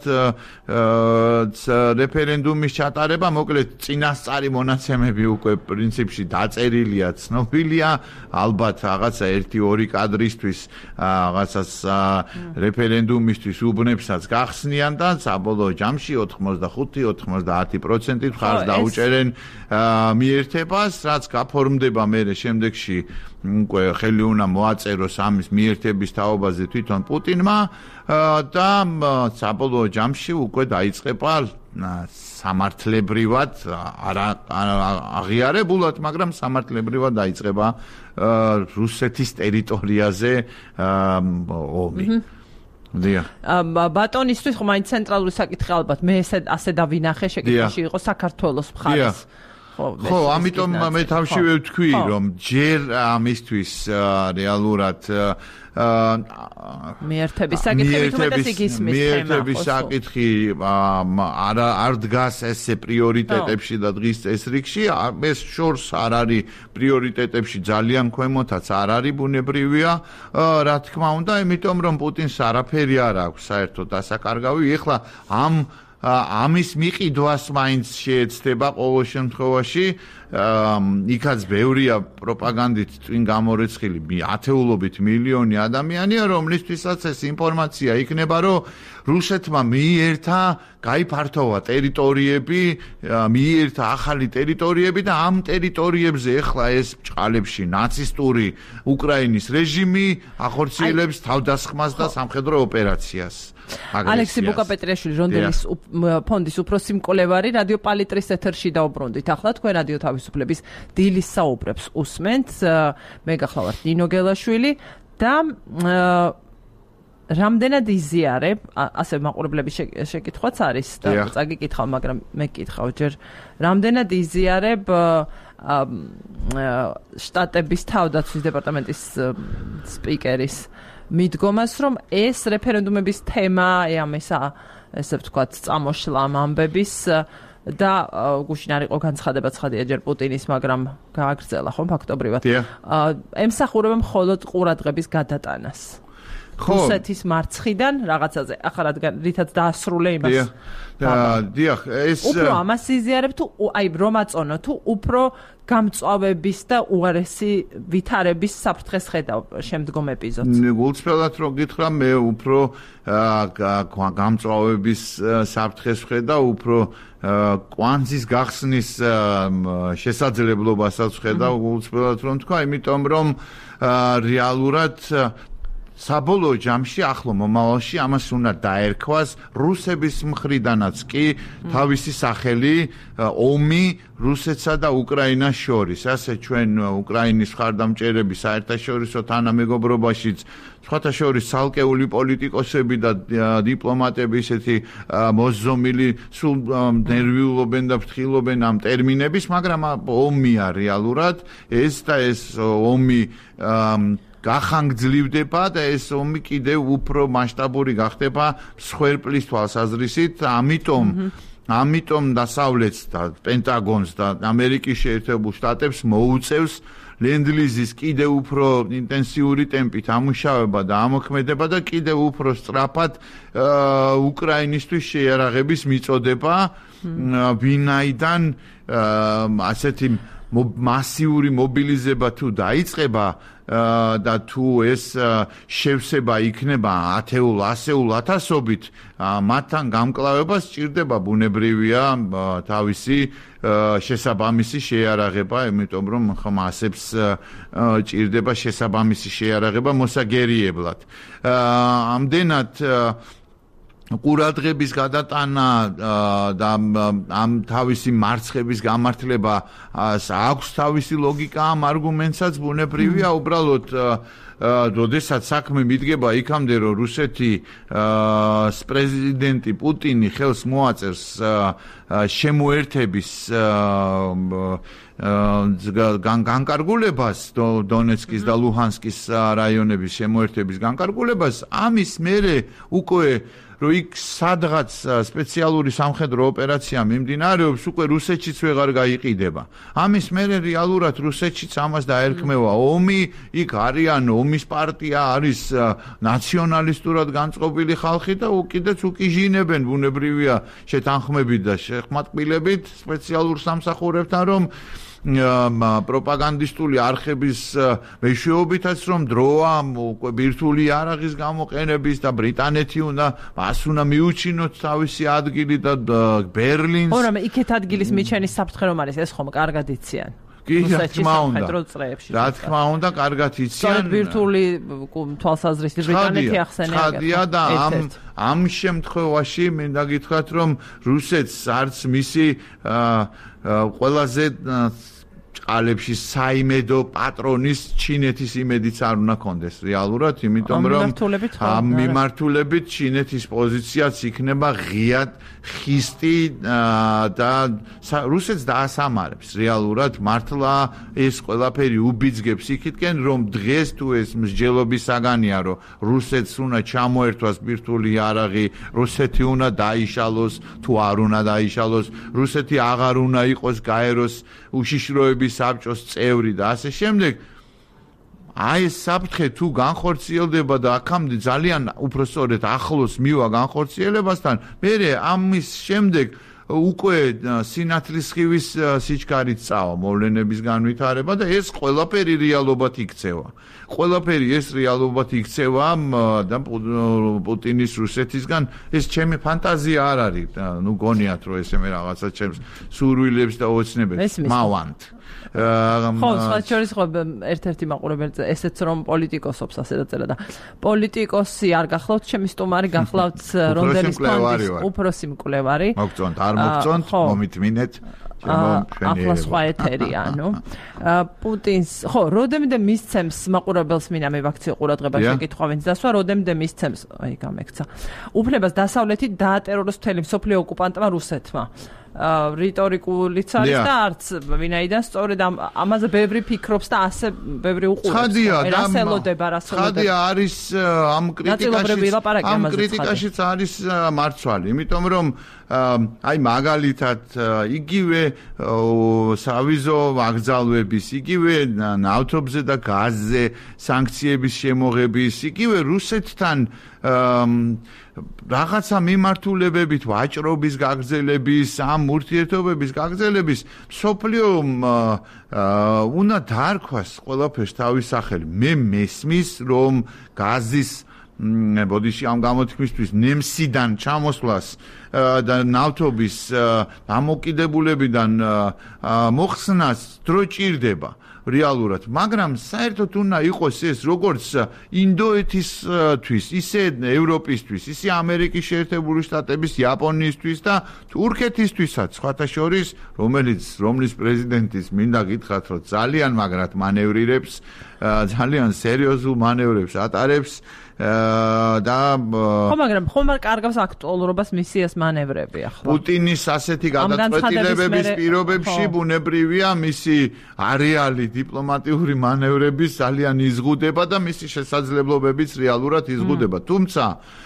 B: რეფერენდუმის ჩატარება, მოკლედ წინასწარი მონაცემები უკვე პრინციპში დაწერილია, ცნობილია, ალბათ რაღაცა ერთი ორი კადრისთვის რაღაცას რეფერენდუმისთვის უბნებსაც გახსნიან და საბოლოო ჯამში ოთხმოცდახუთი ოთხმოცდაათი პროცენტი მხარს დაუჭერენ მიერთებას, რაც გაფორმდება მერე შემდეგში უკვე ხელი უნდა მოაწეროს ამის მიერთების თაობაზე თვითონ პუტინმა და საბოლოო ჯამში უკვე დაიწყება სამართლებრივად არა აღიარებულად, მაგრამ სამართლებრივად დაიწყება რუსეთის ტერიტორიაზე ომი. დიახ.
A: ბატონისთვის ხომ მაინც ცენტრალური საკითხი ალბათ მე ასე დავინახე შეკითხვაში იყო საქართველოს მხარეს.
B: ხო, ამიტომ მე თავშივე ვთქვი, რომ ჯერ ამისთვის რეალურად
A: მიერთების საკითხი თუმცა ისმის თემა.
B: მიერთების საკითხი არ არ დგას ესე პრიორიტეტებში და დღის წესრიგში, ეს შორს არ არის პრიორიტეტებში ძალიან ქვემოთაც არ არის ბუნებრივია, რა თქმა უნდა, იმიტომ რომ პუტინს არაფერი არ აქვს საერთოდ დასაკარგავი. ეხლა ამ ამის მიყიდვას მაინც შეეცდება ყოველ შემთხვევაში, იქაც ბევრია პროპაგანდით წინ გამორეცხილი ათეულობით მილიონი ადამიანია, რომლისთვისაც ეს ინფორმაცია იქნება, რომ რუსეთმა მიიერთა გაიფართოვა ტერიტორიები, მიიერთა ახალი ტერიტორიები და ამ ტერიტორიებზე ეხლა ეს ბჭყალებში ნაცისტური უკრაინის რეჟიმი ახორციელებს თავდასხმას და სამხედრო ოპერაციას.
A: ალექსი ბუკაპეტრიაშვილი, რონდელის ფონდის უფროსი მკვლევარი, რადიო პალიტრის ეთერში დაუბრუნდით. ახლა თქვენ რადიო თავისუფლების დილის საუბრებს უსმენთ. მე გახლავართ ნინო გელაშვილი და რამდენად იზიარებ, ასე მაყურებლების შეკითხვაც არის და წაგიკითხავ, მაგრამ მე გკითხავ ჯერ, რამდენად იზიარებ შტატების თავდაცვის დეპარტამენტის სპიკერის მიდგომას, რომ ეს რეფერენდუმების თემა, ამ ესა, ესე ვთქვათ, წამოშლა ამბების და გუშინ არ იყო განცხადება ცხადია ჯერ პუტინის, მაგრამ გააგრძელა ხომ ფაქტობრივად. ემსახურება მხოლოდ ყურადღების გადატანას. რუსეთის მარცხიდან რაღაცაზე, ახლა რადგან რითაც დაასრულე იმას.
B: დიახ, ეს
A: უფრო ამას იზიარებ თუ აი რომ აწონო თუ უფრო გამწვავების და უარესი ვითარების საფრთხეს ხედავ შემდგომ ეპიზოდს.
B: გულწრფელად რო გითხრა, მე უფრო გამწვავების საფრთხეს ხედავ, უფრო კვანძის გახსნის შესაძლებლობასაც ხედავ გულწრფელად რომ თქვა, იმიტომ რომ რეალურად საბოლოო ჯამში ახლო მომავალში ამას უნდა დაერქვას რუსების მხრიდანაც კი თავისი სახელი ომი რუსეთსა და უკრაინას შორის. ასე ჩვენ უკრაინის მხარდამჭერები საერთაშორისო თანამეგობრობაშიც სხვათა შორის ცალკეული პოლიტიკოსები და დიპლომატები ისეთი მოსზომილი სულ ნერვიულობენ და ფრთხილობენ ამ ტერმინების, მაგრამ ომია რეალურად ეს და ეს ომი გახანგრძლივდება და ეს ომი კიდევ უფრო მასშტაბური გახდება მსხვერპლის თვალსაზრისით, ამიტომ ამიტომ დასავლეთს და პენტაგონს და ამერიკის შეერთებულ შტატებს მოუწევს ლენდლიზის კიდევ უფრო ინტენსიური ტემპით ამუშავება და ამოქმედება და კიდევ უფრო სწრაფად უკრაინისთვის შეიარაღების მიწოდება, ვინაიდან ასეთი მასიური მობილიზება თუ დაიწყება და თუ ეს შევსება იქნება ათეულ, ასეულ ათასობით, მათთან გამკლავება სჭირდება ბუნებრივია თავისი შესაბამისი შეიარაღება, იმიტომ რომ ხომ ასებს ჭირდება შესაბამისი შეიარაღება მოსაგერიებლად. ამდენად ყურადღების გადატანა და ამ თავისი მარცხების გამართლება აქვს თავისი ლოგიკა ამ არგუმენტსაც ბუნებრივია უბრალოდ როდესაც საქმე მიდგება იქამდე რომ რუსეთი პრეზიდენტი პუტინი ხელს მოაწერს შემოერთების განკარგულებას დონეცკის და ლუჰანსკის რაიონების შემოერთების განკარგულებას ამის მერე უკვე რომ იქ სადღაც სპეციალური სამხედრო ოპერაცია მიმდინარეობს, უკვე რუსეთშიც ვეღარ გაიყიდება. ამის მერე რეალურად რუსეთშიც ამას დაერქმევა ომი, იქ არიან ომის პარტია, არის ნაციონალისტურად განწყობილი ხალხი და უკიდეც უკიჟინებენ ბუნებრივია შეთანხმებით და შეხმატკბილებით სპეციალურ სამსახურებთან, რომ პროპაგანდისტული არხების მეშვეობითაც რომ დროა უკვე ბირთვული იარაღის გამოყენების და ბრიტანეთი უნდა მას უნდა მიუჩინოთ თავისი ადგილი და ბერლინს.
A: ო, რამე იქეთ ადგილის მიჩენის საფრთხე რომ არის, ეს ხომ კარგად იციან.
B: კი, რა თქმა უნდა. რა თქმა უნდა, კარგად იციან.
A: სწორედ ბირთვული თვალსაზრისით ბრიტანეთი ახსენებდა.
B: ცხადია და ამ ამ შემთხვევაში მინდა გითხრათ რომ რუსეთს არც მისი ყველაზე ჭყალებში საიმედო პატრონის ჩინეთის იმედიც არ უნდა კონდეს რეალურად, იმიტომ რომ ამ მიმართულებით ჩინეთის პოზიციაც იქნება ღიად ხისტი და რუსეთს დაასამარებს რეალურად მართლა ეს ყველაფერი უბიძგებს იქითკენ რომ დღეს თუ ეს მსჯელობის საგანია რომ რუსეთს უნდა ჩამოერთვას ბირთვული იარაღი, რუსეთი უნდა დაიშალოს თუ არ უნდა დაიშალოს, რუსეთი აღარ უნდა იყოს გაეროს უშიშროების საბჭოს წევრი და ასე შემდეგ. აი ეს საფრთხე თუ განხორციელდება და აქამდე ძალიან უფრო სწორედ ახლოს მივა განხორციელებასთან, მერე ამის შემდეგ უკვე სინათლისხივის სიჩქარით წავა მოვლენების განვითარება და ეს ყველაფერი რეალობად იქცევა. ყველაფერი ეს რეალობად იქცევა და პუტინის რუსეთისგან ეს ჩემი ფანტაზია არ არის. ნუ გონიათ რომ ესე მე რაღაცა ჩემს სურვილებს და ოცნებებს მავანთ.
A: ხო, სხვა შორის ხო ერთ-ერთი მაყურებელი ესეც რომ პოლიტიკოსობს ასე დაწერა და პოლიტიკოსი არ გახლავთ, ჩემი სტუმარი გახლავთ რონდელის ფონდის უფროსი მკვლევარი.
B: მოგწონთ, არ მოგწონთ, მომითმინეთ.
A: ახლა სხვა ეთერია, ანუ პუტინს, ხო, როდემდე მისცემს მაყურებელს მინდა მივაქციო ყურადღება შეკითხვა ვინც დასვა, როდემდე მისცემს, აი გამექცა. უფლებას დასავლეთით დაატეროროს მთელი მსოფლიო ოკუპანტმა რუსეთმა. რიტორიკულიც არის და არც ვინაიდან სწორედ ამაზე ბევრი ფიქრობს და ასე ბევრი უყურებს. რას ელოდება, რას ელოდება.
B: ხადია არის ამ კრიტიკაშიც ამ კრიტიკაშიც არის მარცვალი, იმიტომ რომ აი მაგალითად იგივე სავიზო ვაგზალვების, იგივე ნავთობზე და გაზზე სანქციების შემოღების, იგივე რუსეთთან რაღაცა მიმართულებებით ვაჭრობის გაგრძელების, ამ ურთიერთობების გაგრძელების სოფლიო უნდა დაარქვას ყველაფერს თავის სახელი. მე მესმის რომ გაზის ბოდიში ამ გამოთქმისთვის ნემსიდან ჩამოსვლას და ნავთობის დამოკიდებულებიდან მოხსნას დრო ჭირდება რეალურად, მაგრამ საერთოდ უნდა იყოს ეს როგორც ინდოეთისთვის, ისე ევროპისთვის, ისე ამერიკის შეერთებული შტატების, იაპონიისთვის და თურქეთისთვისაც, სხვათა შორის, რომელიც რომლის პრეზიდენტის მინდა გითხრათ, რომ ძალიან მაგრად მანევრირებს, ძალიან სერიოზულ მანევრებს ატარებს და
A: ხო, მაგრამ ხომ არ კარგავს აქტუალურობას მისიას მანევრები ახლა.
B: პუტინის ასეთი გადაწყვეტილებების პირობებში ბუნებრივია მისი არეალი დიპლომატიური მანევრების ძალიან იზღუდება და მისი შესაძლებლობებიც რეალურად იზღუდება. თუმცა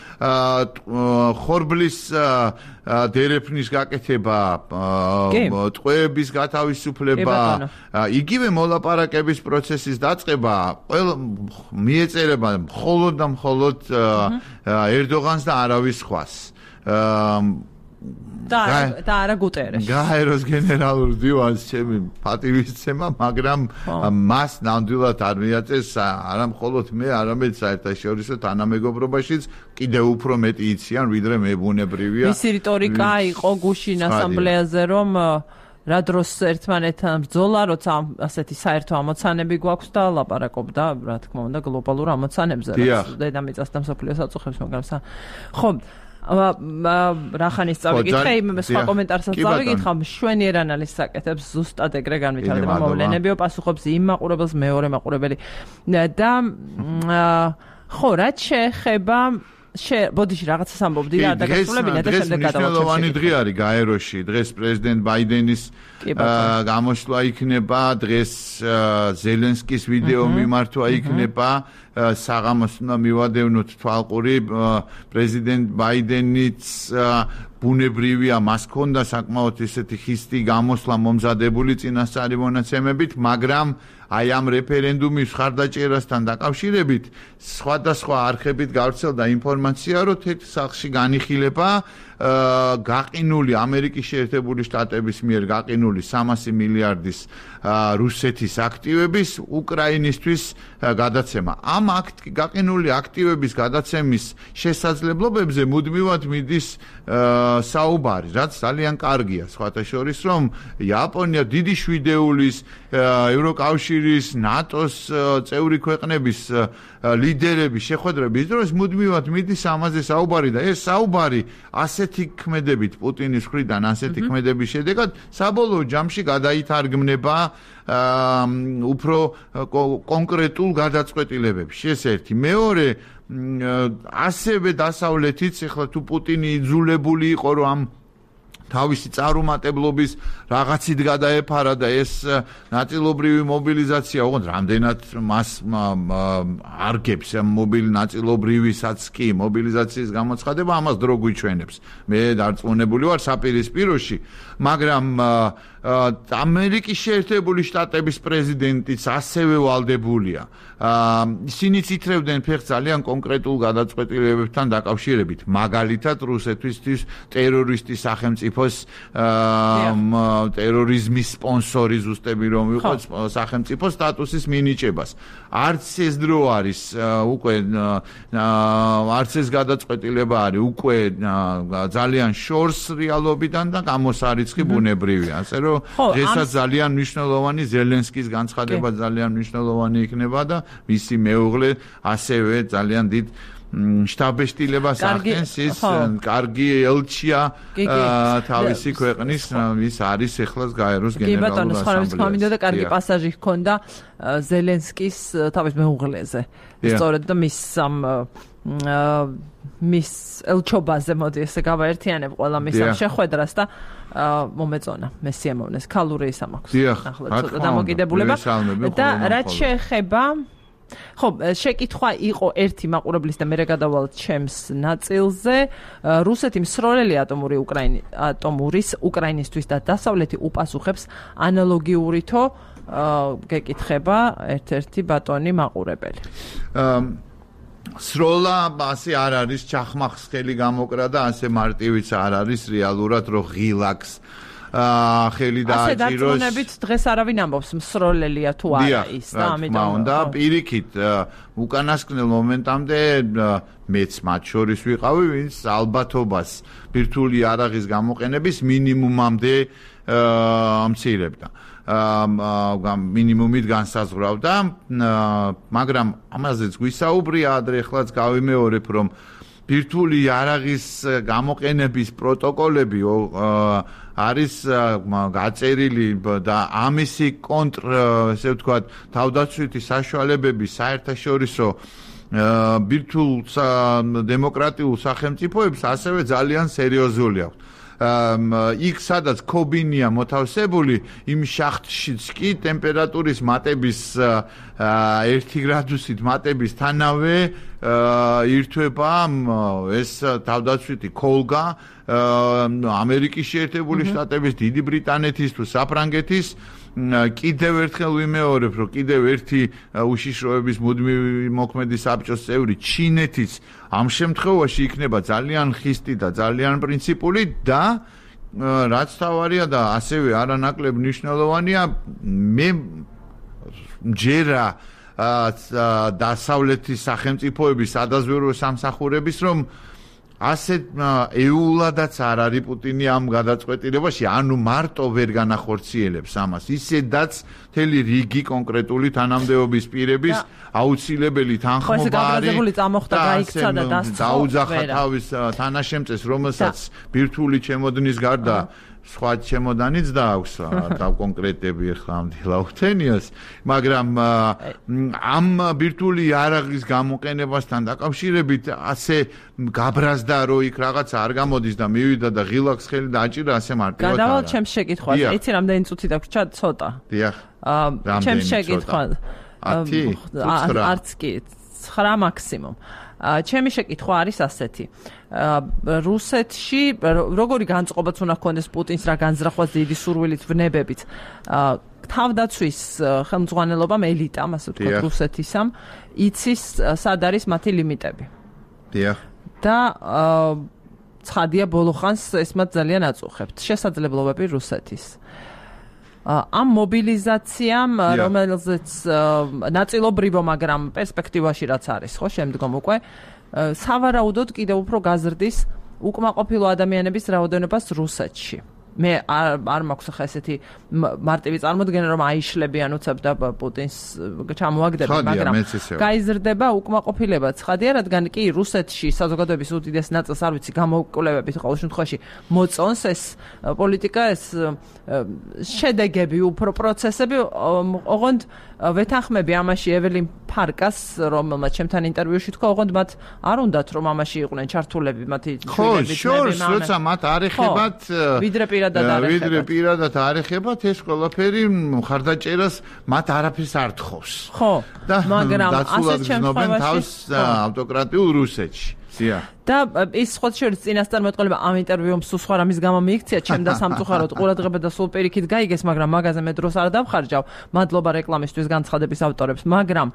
B: ხორბლის დერეფნის გაკეთება, ტყვეების გათავისუფლება, იგივე მოლაპარაკების პროცესის დაწყება ყველა მიეწერება მხოლოდ და მხოლოდ ერდოღანს და არავის სხვას.
A: და და არა გუტერეშს.
B: გაეროს გენერალურ დივანს ჩემი პატივისცემა, მაგრამ მას ნამდვილად არ მიაწეს არა მხოლოდ მე, არამედ საერთაშორისო თანამეგობრობაშიც კიდევ უფრო მეტი იციან, ვიდრე მე ბუნებრივია.
A: მისი რიტორიკა იყო გუშინ ასამბლეაზე, რომ რა დროს ერთმანეთთან ბრძოლა, როცა ასეთი საერთო ამოცანები გვაქვს და ლაპარაკობდა, რა თქმა უნდა, გლობალურ ამოცანებზე, რაც დედამიწას და მსოფლიოს აწუხებს, მაგრამ ხო რახანის წავიკითხე, იმ სხვა კომენტარსაც წავიკითხა, მშვენიერ ანალიზს აკეთებს, ზუსტად ეგრე განვითარდება მოვლენებიო, პასუხობს იმ მაყურებელს, მეორე მაყურებელი და ხო, რაც შეეხება ბოდიში რაღაცას ამბობდი რა და გასულებინა და შემდეგ გადავაჩერებ.
B: მნიშვნელოვანი დღე არის გაეროში, დღეს პრეზიდენტ ბაიდენის გამოსვლა იქნება, დღეს ზელენსკის ვიდეო მიმართვა იქნება, საღამოს უნდა მივადევნოთ თვალყური, პრეზიდენტ ბაიდენიც ბუნებრივია, მას ჰქონდა საკმაოდ ისეთი ხისტი გამოსვლა მომზადებული წინასწარი მონაცემებით, მაგრამ აი ამ რეფერენდუმის ხარდაჭერასთან დაკავშირებით სხვადასხვა არხებით გავრცელდა ინფორმაცია, რომ თეთრ სახლში განიხილება გაყინული ამერიკის შეერთებული შტატების მიერ გაყინული სამასი მილიარდის რუსეთის აქტივების უკრაინისთვის გადაცემა. ამ გაყინული აქტივების გადაცემის შესაძლებლობებზე მუდმივად მიდის საუბარი, რაც ძალიან კარგია. სხვათა შორის, რომ იაპონია დიდი შვიდეულის ევროკავშირის, ნატოს წევრი ქვეყნების ლიდერების შეხვედრების დროს მუდმივად მიდის ამაზე საუბარი და ეს საუბარი ასეთი ქმედებით პუტინის მხრიდან ასეთი ქმედების შედეგად საბოლოო ჯამში გადაითარგმნება უფრო კონკრეტულ გადაწყვეტილებებში. ეს ერთი. მეორე, ასევე დასავლეთიც, ეხლა თუ პუტინი იძულებული იყო, რომ ამ თავისი წარუმატებლობის რაღაცით გადაეფარა და ეს ნაწილობრივი მობილიზაცია, ოღონდ რამდენად მას არგებს მობილი ნაწილობრივისაც კი მობილიზაციის გამოცხადება, ამას დრო გვიჩვენებს. მე დარწმუნებული ვარ საპირისპიროში, მაგრამ ამერიკის შეერთებული შტატების პრეზიდენტიც ასევე ვალდებულია. ისინი ცითრებდნენ ფეხს ძალიან კონკრეტულ გადაწყვეტილებებთან დაკავშირებით, მაგალითად რუსეთისთვის ტერორისტის სახელმწიფოს ტერორიზმის სპონსორი ზუსტები რომ იყოს სახელმწიფო სტატუსის მინიჭებას. არც ეს დრო არის უკვე არც ეს გადაწყვეტილება არის უკვე ძალიან შორს რეალობიდან და გამოსარიცხი ბუნებრივია. ასე რომ დღესაც ძალიან მნიშვნელოვანი ზელენსკის განცხადება ძალიან მნიშვნელოვანი იქნება და მისი მეუღლე ასევე ძალიან დიდ შტაბეშტილებას ახდენს, ის კარგი ელჩია თავისი ქვეყნის, ის არის ეხლა გაეროს გენერალური ასამბლეა
A: და კარგი პასაჟი ჰქონდა ზელენსკის თავის მეუღლეზე. სწორედ და მის ამ მის ელჩობაზე მოდი ესე გავაერთიანებ ყველა მის ამ შეხვედრას და მომეწონა მე სიამოვნეს ქალური ის ამაქვს
B: ახლა
A: ცოტა დამოკიდებულება და რაც შეეხება ხო, შეკითხვა იყო ერთი მაყურებლის და მე გადავალ ჩემს ნაწილზე. რუსეთი მსროლელი ატომური უკრაინი ატომურის უკრაინისთვის და დასავლეთი უპასუხებს ანალოგიურითო გეკითხება ერთ-ერთი ბატონი მაყურებელი.
B: სროლა ასე არ არის, ჩახმახსხელი გამოკრა და ასე მარტივიც არ არის რეალურად, რომ ღილაკს ხელი დააჭიროს.
A: ასე დარწმუნებით დღეს არავინ ამბობს მსროლელია თუ არა ის და ამიტომ
B: უნდა პირიქით უკანასკნელ მომენტამდე მეც მათ შორის ვიყავი, ვინც ალბათობას ბირთვული იარაღის გამოყენების მინიმუმამდე ამცირებდა. მინიმუმით განსაზღვრავდა, მაგრამ ამაზეც გვისაუბრია ადრე ხლაც გავიმეორებ, რომ ბირთვული იარაღის გამოყენების პროტოკოლები არის გაწერილი და ამისი კონტრ, ესე ვთქვათ, თავდაცვითი საშუალებები საერთაშორისო ბირთვულ დემოკრატიულ სახელმწიფოებს ასევე ძალიან სერიოზული აქვს. იქ სადაც ქობინია მოთავსებული, იმ შახტშიც კი ტემპერატურის მატების ერთი გრადუსით მატების თანავე ირთვება ეს თავდაცვითი ქოლგა ამერიკის შეერთებული შტატების, დიდი ბრიტანეთის თუ საფრანგეთის. კიდევ ერთხელ ვიმეორებ, რომ კიდევ ერთი უშიშროების მუდმივი მოქმედი საბჭოს წევრი ჩინეთიც ამ შემთხვევაში იქნება ძალიან ხისტი და ძალიან პრინციპული და რაც თავარია და ასევე არანაკლებ მნიშვნელოვანია, მე მჯერა დასავლეთის სახელმწიფოების სადაზვერვო სამსახურების, რომ ასეთ ეულადაც არ არის პუტინი ამ გადაწყვეტილებაში, ანუ მარტო ვერ განახორციელებს ამას, ისედაც მთელი რიგი კონკრეტული თანამდებობის პირების აუცილებელი თანხმობა არის და დაუძახა თავის თანაშემწეს, რომელსაც ბირთვული ჩემოდნის გარდა სხვა ჩემოდანიც დააქვს და კონკრეტები ახლა ამ დილაუთენიას, მაგრამ ამ ბირთვული იარაღის გამოყენებასთან დაკავშირებით ასე გაბრაზდა, რომ იქ რაღაც არ გამოდის და მივიდა და ღილაკს ხელი დააჭირა, ასე მარტივად არა.
A: გადავალ ჩემს შეკითხვას. იცი რამდენი წუთი დაგვრჩა? ცოტა.
B: დიახ.
A: ჩემს შეკითხვა.
B: ათი,
A: არც კი, ცხრა მაქსიმუმ. ჩემი შეკითხვა არის ასეთი. რუსეთში როგორი განწყობაც უნდა ჰქონდეს პუტინს, რა განზრახვას დიდი სურვილით ვნებებით. თავდაცვის ხელმძღვანელობამ ელიტამ, ასე ვთქვათ, რუსეთისამ იცის სად არის მათი ლიმიტები.
B: დიახ.
A: და ცხადია ბოლო ხანს ეს მათ ძალიან აწუხებთ. შესაძლებლობები რუსეთის. ამ მობილიზაციამ, რომელზეც ნაწილობრივო, მაგრამ პერსპექტივაში რაც არის, ხო, შემდგომ უკვე სავარაუდოდ კიდევ უფრო გაზრდის უკმაყოფილო ადამიანების რაოდენობას რუსეთში. მე არ მაქვს ახლა ესეთი მარტივი წარმოდგენა, რომ აიშლებიან უცებ და პუტინს ჩამოაგდებენ, მაგრამ გაიზრდება უკმაყოფილება. ცხადია, რადგან კი რუსეთში საზოგადოების უდიდეს ნაწილს არ ვიცი გამოკვლევებით ყოველ შემთხვევაში მოწონს ეს პოლიტიკა, ეს შედეგები, უფრო პროცესები, ოღონდ ვეთანხმები ამაში ეველინ ფარკას, რომელმაც ჩემთან ინტერვიუში თქვა, ოღონდ მათ არ უნდათ რომ ამაში იყვნენ ჩართულები, მათი
B: შვილები, შორს, როცა მათ არ ეხებათ
A: ვიდრე პირადად არ ეხებათ.
B: ვიდრე პირადად არ ეხებათ, ეს ყველაფერი მხარდაჭერას მათ არაფერს არ თხოვს.
A: ხო, მაგრამ ასეთ შემთხვევაში
B: თავს ავტოკრატიულ რუსეთში.
A: და ის სხვა შორის წინასწარმეტყველება ამ ინტერვიუმ სულ სხვა რამის გამო მიიქცია, ჩემ და სამწუხაროდ ყურადღება და სულ პირიქით გაიგეს, მაგრამ მაგაზე მე დროს არ დავხარჯავ. მადლობა რეკლამისთვის განცხადების ავტორებს, მაგრამ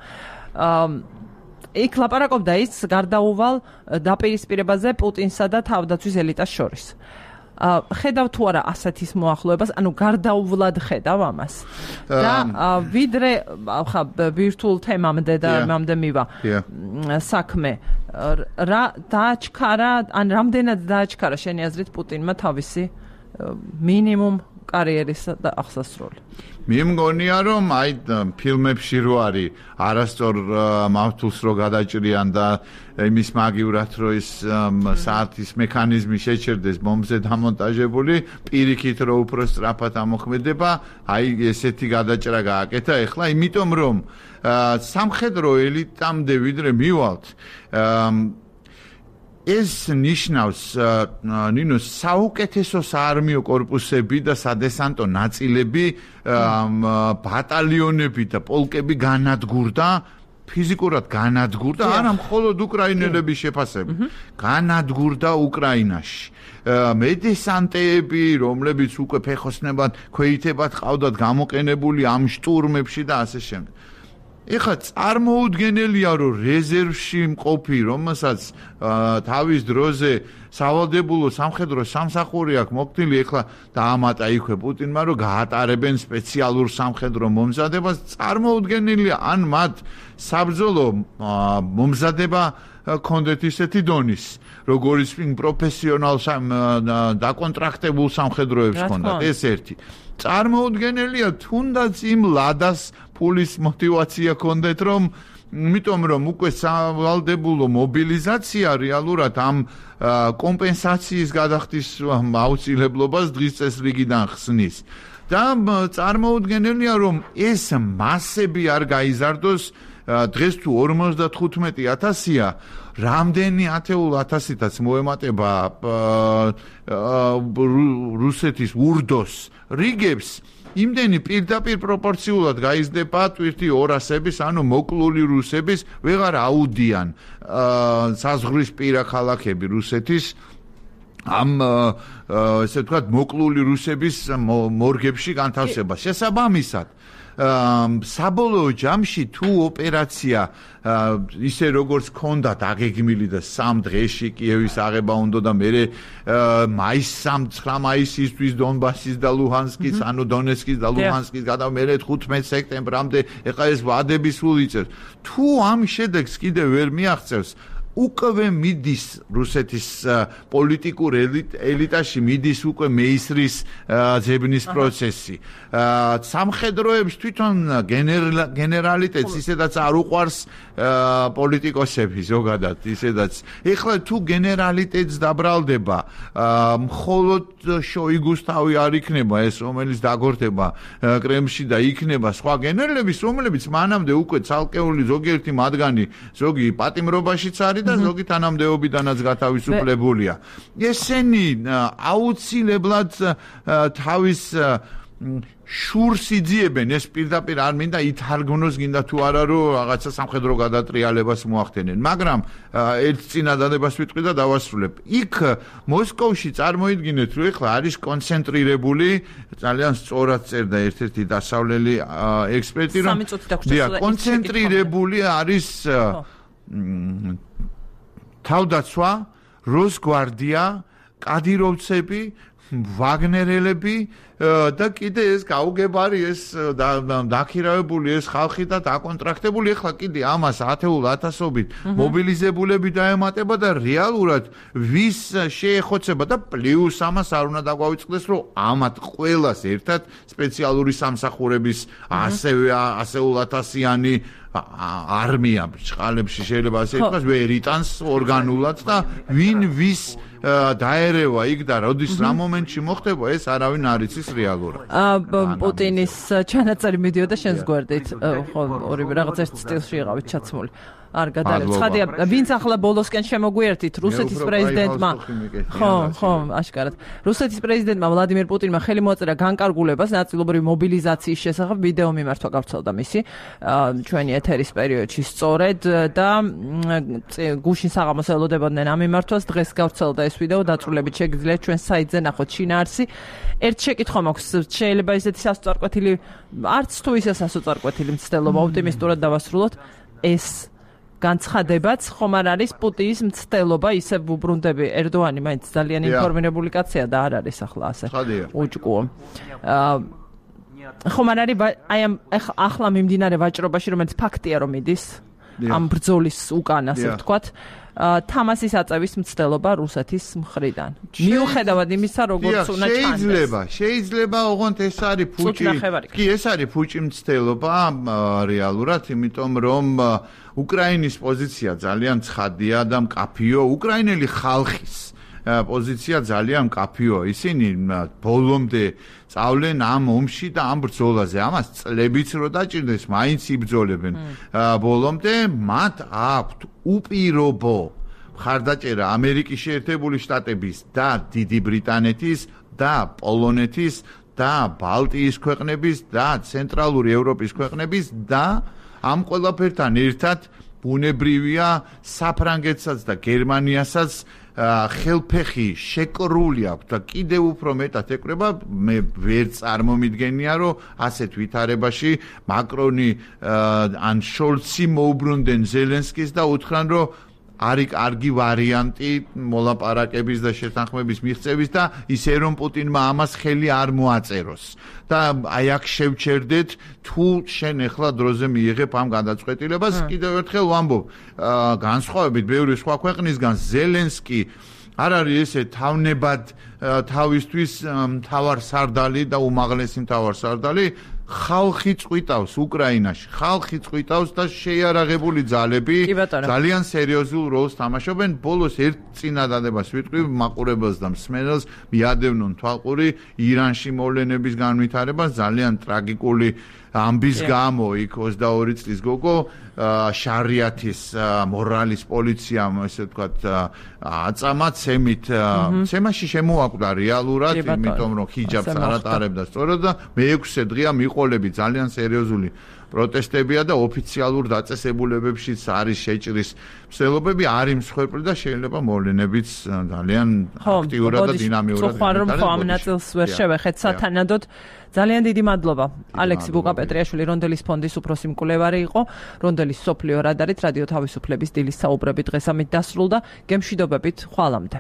A: იქ ლაპარაკობდა ის გარდაუვალ დაპირისპირებაზე პუტინსა და თავდაცვის ელიტას შორის. ხედავ თუ არა ასეთის მოახლოებას, ანუ გარდაუვლად ხედავ ამას. და ვიდრე ხა ბირთვულ თემამდე და მამდე მივა საქმე, რა დააჩქარა, ან რამდენად დააჩქარა შენი აზრით პუტინმა თავისი მინიმუმ კარიერის აღსასრული?
B: მე მგონია, რომ აი ფილმებში რო არის არასწორ მავთულს რო გადაჭრიან და იმის მაგივრად რო ის საათის მექანიზმი შეჭერდეს ბომბზე დამონტაჟებული, პირიქით რო უფრო სწრაფად ამოქმედება, აი ესეთი გადაჭრა გააკეთა ეხლა, იმიტომ რომ სამხედრო ელიტამდე ვიდრე მივალთ, ეს ნიშნავს ნინო საუკეთესო საარმიო კორპუსები და სადესანტო ნაწილები, ბატალიონები და პოლკები განადგურდა, ფიზიკურად განადგურდა, არა მხოლოდ უკრაინელების შეფასებით, განადგურდა უკრაინაში. მედესანტეები, რომლებიც უკვე ფეხოსნებად, ქვეითებად ყავდათ გამოყენებული ამ შტურმებში და ასე შემდეგ. ეხლა წარმოუდგენელია, რომ რეზერვში მყოფი, რომელსაც თავის დროზე სავალდებულო სამხედრო სამსახური აქვს მოქმედილი, ეხლა დაამატა იქვე პუტინმა, რომ გაატარებენ სპეციალურ სამხედრო მომზადებას, წარმოუდგენელია, ან მათ საბრძოლო მომზადება კონდეთ ისეთი დონის, როგორც პროფესიონალ დაკონტრაქტებულ სამხედროებს ჰქონდათ, ეს ერთი. წარმოუდგენელია, თუნდაც იმ ლადას ფულის мотиваცია ჰქონდეთ, რომ იმიტომ რომ უკვე სავალდებულო მობილიზაცია რეალურად ამ კომპენსაციის გადახდის აუცილებლობას დღის წესრიგიდან ხსნის. და წარმოუდგენელია, რომ ეს მასები არ გაიზარდოს დღეს თუ ორმოცდათხუთმეტი ათასია, რამდენი ათეულ ათასითაც მოემატება რუსეთის ურდოს რიგებს, იმდენი პირდაპირ პროპორციულად გაიზრდება ტვირთი ორასების, ანუ მოკლული რუსების, ვეღარ აუდიან საზღვრისპირა ქალაქები რუსეთის ამ ესე ვთქვათ მოკლული რუსების მორგებში განთავსება. შესაბამისად, საბოლოო ჯამში თუ ოპერაცია ისე როგორც ჰქონდათ აგეგმილი და სამ დღეში კიევის აღება უნდა და მერე მაისს ცხრა მაისისთვის დონბასის და ლუჰანსკის, ანუ დონეცკის და ლუჰანსკის გადა მერე თხუთმეტ სექტემბრამდე, ეხლა ეს ვადები სულ იწერს. თუ ამ შედეგს კიდევ ვერ მიაღწევს, უკვე მიდის რუსეთის პოლიტიკურ ელიტაში მიდის უკვე მეისრის ძებნის პროცესი. სამხედროებს თვითონ გენერალიტეტს ისედაც არ უყვარს პოლიტიკოსები ზოგადად ისედაც. ეხლა თუ გენერალიტეტს დაბრალდება, მხოლოდ შოიგუს თავი არ იქნება ეს, რომელიც დაგორდება კრემლში და იქნება სხვა გენერლების, რომლებიც მანამდე უკვე ცალკეული ზოგიერთი მათგანი ზოგი პატიმრობაშიც არის და ზოგი თანამდებობიდანაც გათავისუფლებულია. ესენი აუცილებლად თავის შურს იძიებენ, ეს პირდაპირ არ მინდა ითარგმნოს, გინდა თუ არა რომ რაღაცა სამხედრო გადატრიალებას მოახდენენ, მაგრამ ერთ წინადადებას ვიტყვი და დავასრულებ. იქ მოსკოვში წარმოიდგინეთ, რომ ეხლა არის კონცენტრირებული, ძალიან სწორად წერდა ერთ-ერთი დასავლელი ექსპერტი, რომ კონცენტრირებული არის თავდაცვა, როსგვარდია, კადიროვცები, ვაგნერელები და კიდე ეს გაუგებარი ეს დაქირავებული ეს ხალხი და დაკონტრაქტებული, ეხლა კიდე ამას ათეულ ათასობით მობილიზებულები დაემატება და რეალურად ვის შეეხოცება და პლუს ამას არ უნდა დაგვავიწყდეს, რომ ამათ ყველას ერთად სპეციალური სამსახურების ასევე ასეულ ათასიანი არმია ბრჭყალებში შეიძლება ასე ითქვას, ვერ იტანს ორგანულად და ვინ ვის დაერევა იქ და როდის რა მომენტში მოხდება, ეს არავინ არ იცის რეალურად.
A: პუტინის ჩანაწერი მიდიოდა შენს გვერდით, ხო, ორივე რაღაც ერთ სტილში იყავით ჩაცმული. არ გადაარევ. ცხადია, ვინც ახლა ბოლოსკენ შემოგვიერთით რუსეთის პრეზიდენტმა. ხო, ხო, აშკარად. რუსეთის პრეზიდენტმა ვლადიმირ პუტინმა ხელი მოაწერა განკარგულებას ნაწილობრივი მობილიზაციის შესახებ, ვიდეო მიმართვა გავრცელდა მისი ჩვენი ეთერის პერიოდში სწორედ და გუშინ საღამოს ელოდებოდნენ ამ მიმართვას, დღეს გავრცელდა ეს ვიდეო, დაწვრილებით შეგიძლიათ ჩვენ საიტზე ნახოთ შინაარსი. ერთ შეკითხვა მაქვს, შეიძლება ისეთი სასწორკვეთილი, არც თუ ისე სასწორკვეთილი მცდელობა, ოპტიმისტურად დავასრულოთ, ეს განცხადებაც ხომ არ არის პუტინის მცდელობა, ისე ვუბრუნდები, ერდოანი მაინც ძალიან ინფორმირებული კაცია და არ არის ახლა ასე უჭკუო. ხომ არ არის აი ამ ახლა მიმდინარე ვაჭრობაში, რომელიც ფაქტია რომ მიდის ამ ბრძოლის უკან, ასე ვთქვათ, თამასის აწევის მცდელობა რუსეთის მხრიდან. მიუხედავად იმისა, როგორც უნდა ჩანდეს.
B: შეიძლება, შეიძლება ოღონდ ეს არის ფუჭი. კი, ეს არის ფუჭი მცდელობა რეალურად, იმიტომ რომ უკრაინის პოზიცია ძალიან ცხადია და მკაფიო, უკრაინელი ხალხის პოზიცია ძალიან მკაფიო. ისინი ბოლომდე წავლენ ამ ომში და ამ ბრძოლაზე. ამას წლებიც რო დაჭირდეს, მაინც იბრძოლებენ. ბოლომდე მათ აქვთ უპირობო მხარდაჭერა ამერიკის შეერთებული შტატების და დიდი ბრიტანეთის და პოლონეთის და ბალტიის ქვეყნების და ცენტრალური ევროპის ქვეყნების და ამ ყველაფერთან ერთად ბუნებრივია საფრანგეთსაც და გერმანიასაც ხელფეხი შეკრული აქვს და კიდევ უფრო მეტად ეკრება, მე ვერ წარმომიდგენია, რომ ასეთ ვითარებაში მაკრონი ან შოლცი მოუბრუნდნენ ზელენსკის და უთხრან, რომ არის კარგი ვარიანტი მოლაპარაკების და შეთანხმების მიღწევის და ისე რომ პუტინმა ამას ხელი არ მოაწეროს და აი აქ შევჩერდეთ თუ შენ ახლა დროზე მიიღებ ამ გადაწყვეტილებას კიდევ ერთხელ ვამბობ განსხვავებით ბევრი სხვა ქვეყნისგან ზელენსკი არ არის ესე თავნებად თავისთვის მთავარსარდალი და უმაღლესი მთავარსარდალი ხალხი წვიტავს უკრაინაში ხალხი წვიტავს და შეიარაღებული ძალები ძალიან სერიოზულ როლს თამაშობენ ბოლოს ერთ წინადადებას ვიტყვი მაყურებელს და მსმენელს მიადევნონ თვალყური ირანში მოვლენების განვითარებას ძალიან ტრაგიკული ამბის გამო იქ ოცდაორი წლის გოგო შარიათის მორალის პოლიციამ ესე ვთქვათ აწამა ცემით ცემაში შემოაკვდა რეალურად იმიტომ რომ ჰიჯაბს არ ატარებდა სწორად და მეექვსე დღეა მიყოლები ძალიან სერიოზული პროტესტებია და ოფიციალურ დაწესებულებებშიც არის შეჭრის მსვლელობები არის მსხვერპლი და შეიძლება მოვლენებიც ძალიან აქტიურად და დინამიურად
A: ხო ხო ამ ნაწილს ვერ შევეხეთ სათანადოდ ძალიან დიდი მადლობა ალექსი ბუკაპეტრიაშვილი რონდელის ფონდის უფროსი მკვლევარი იყო რონდელის სოფლიო რადარით რადიო თავისუფლების დილის საუბრები დღეს ამით დასრულდა გემშვიდობებით ხვალამდე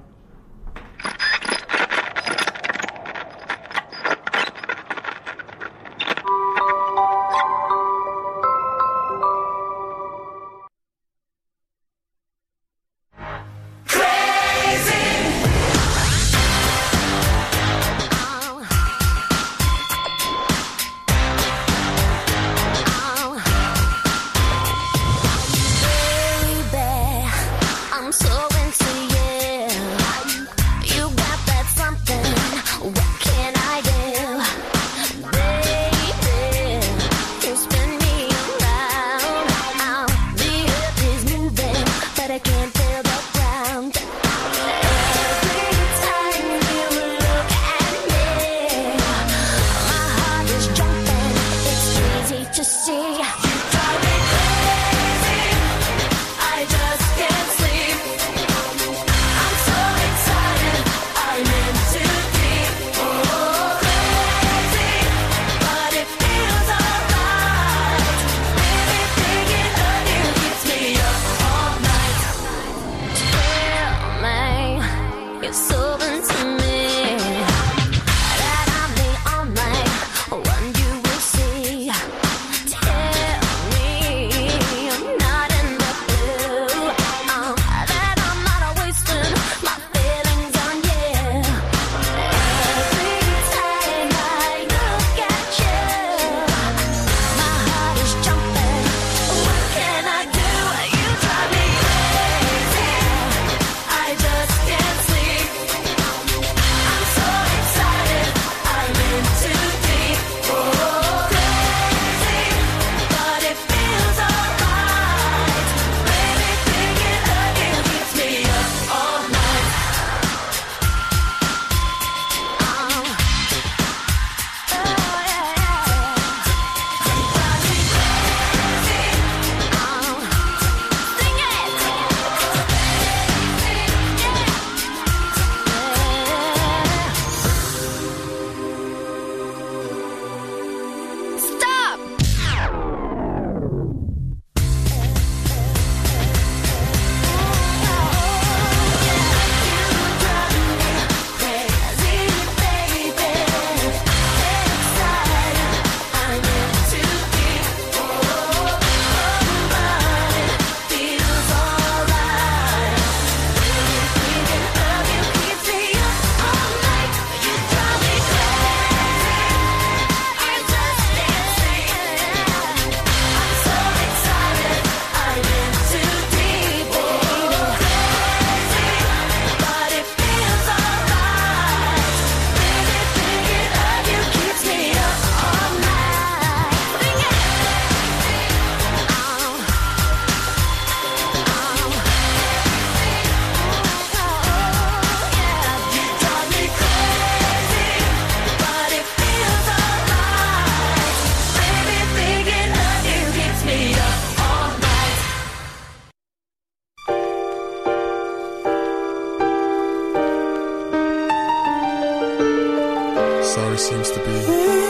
D: Sorry seems to be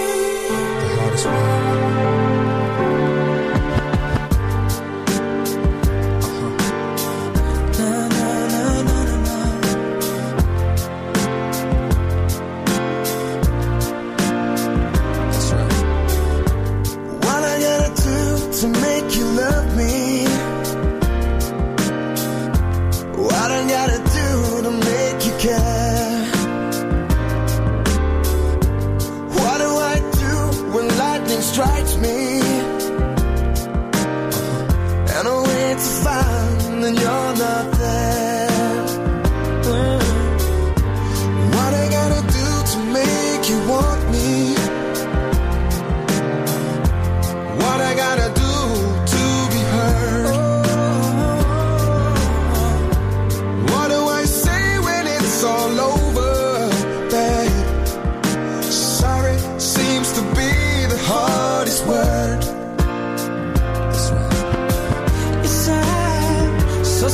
D: the hardest word. Uh-huh.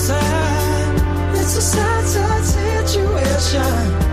E: sad. It's a sad, sad situation.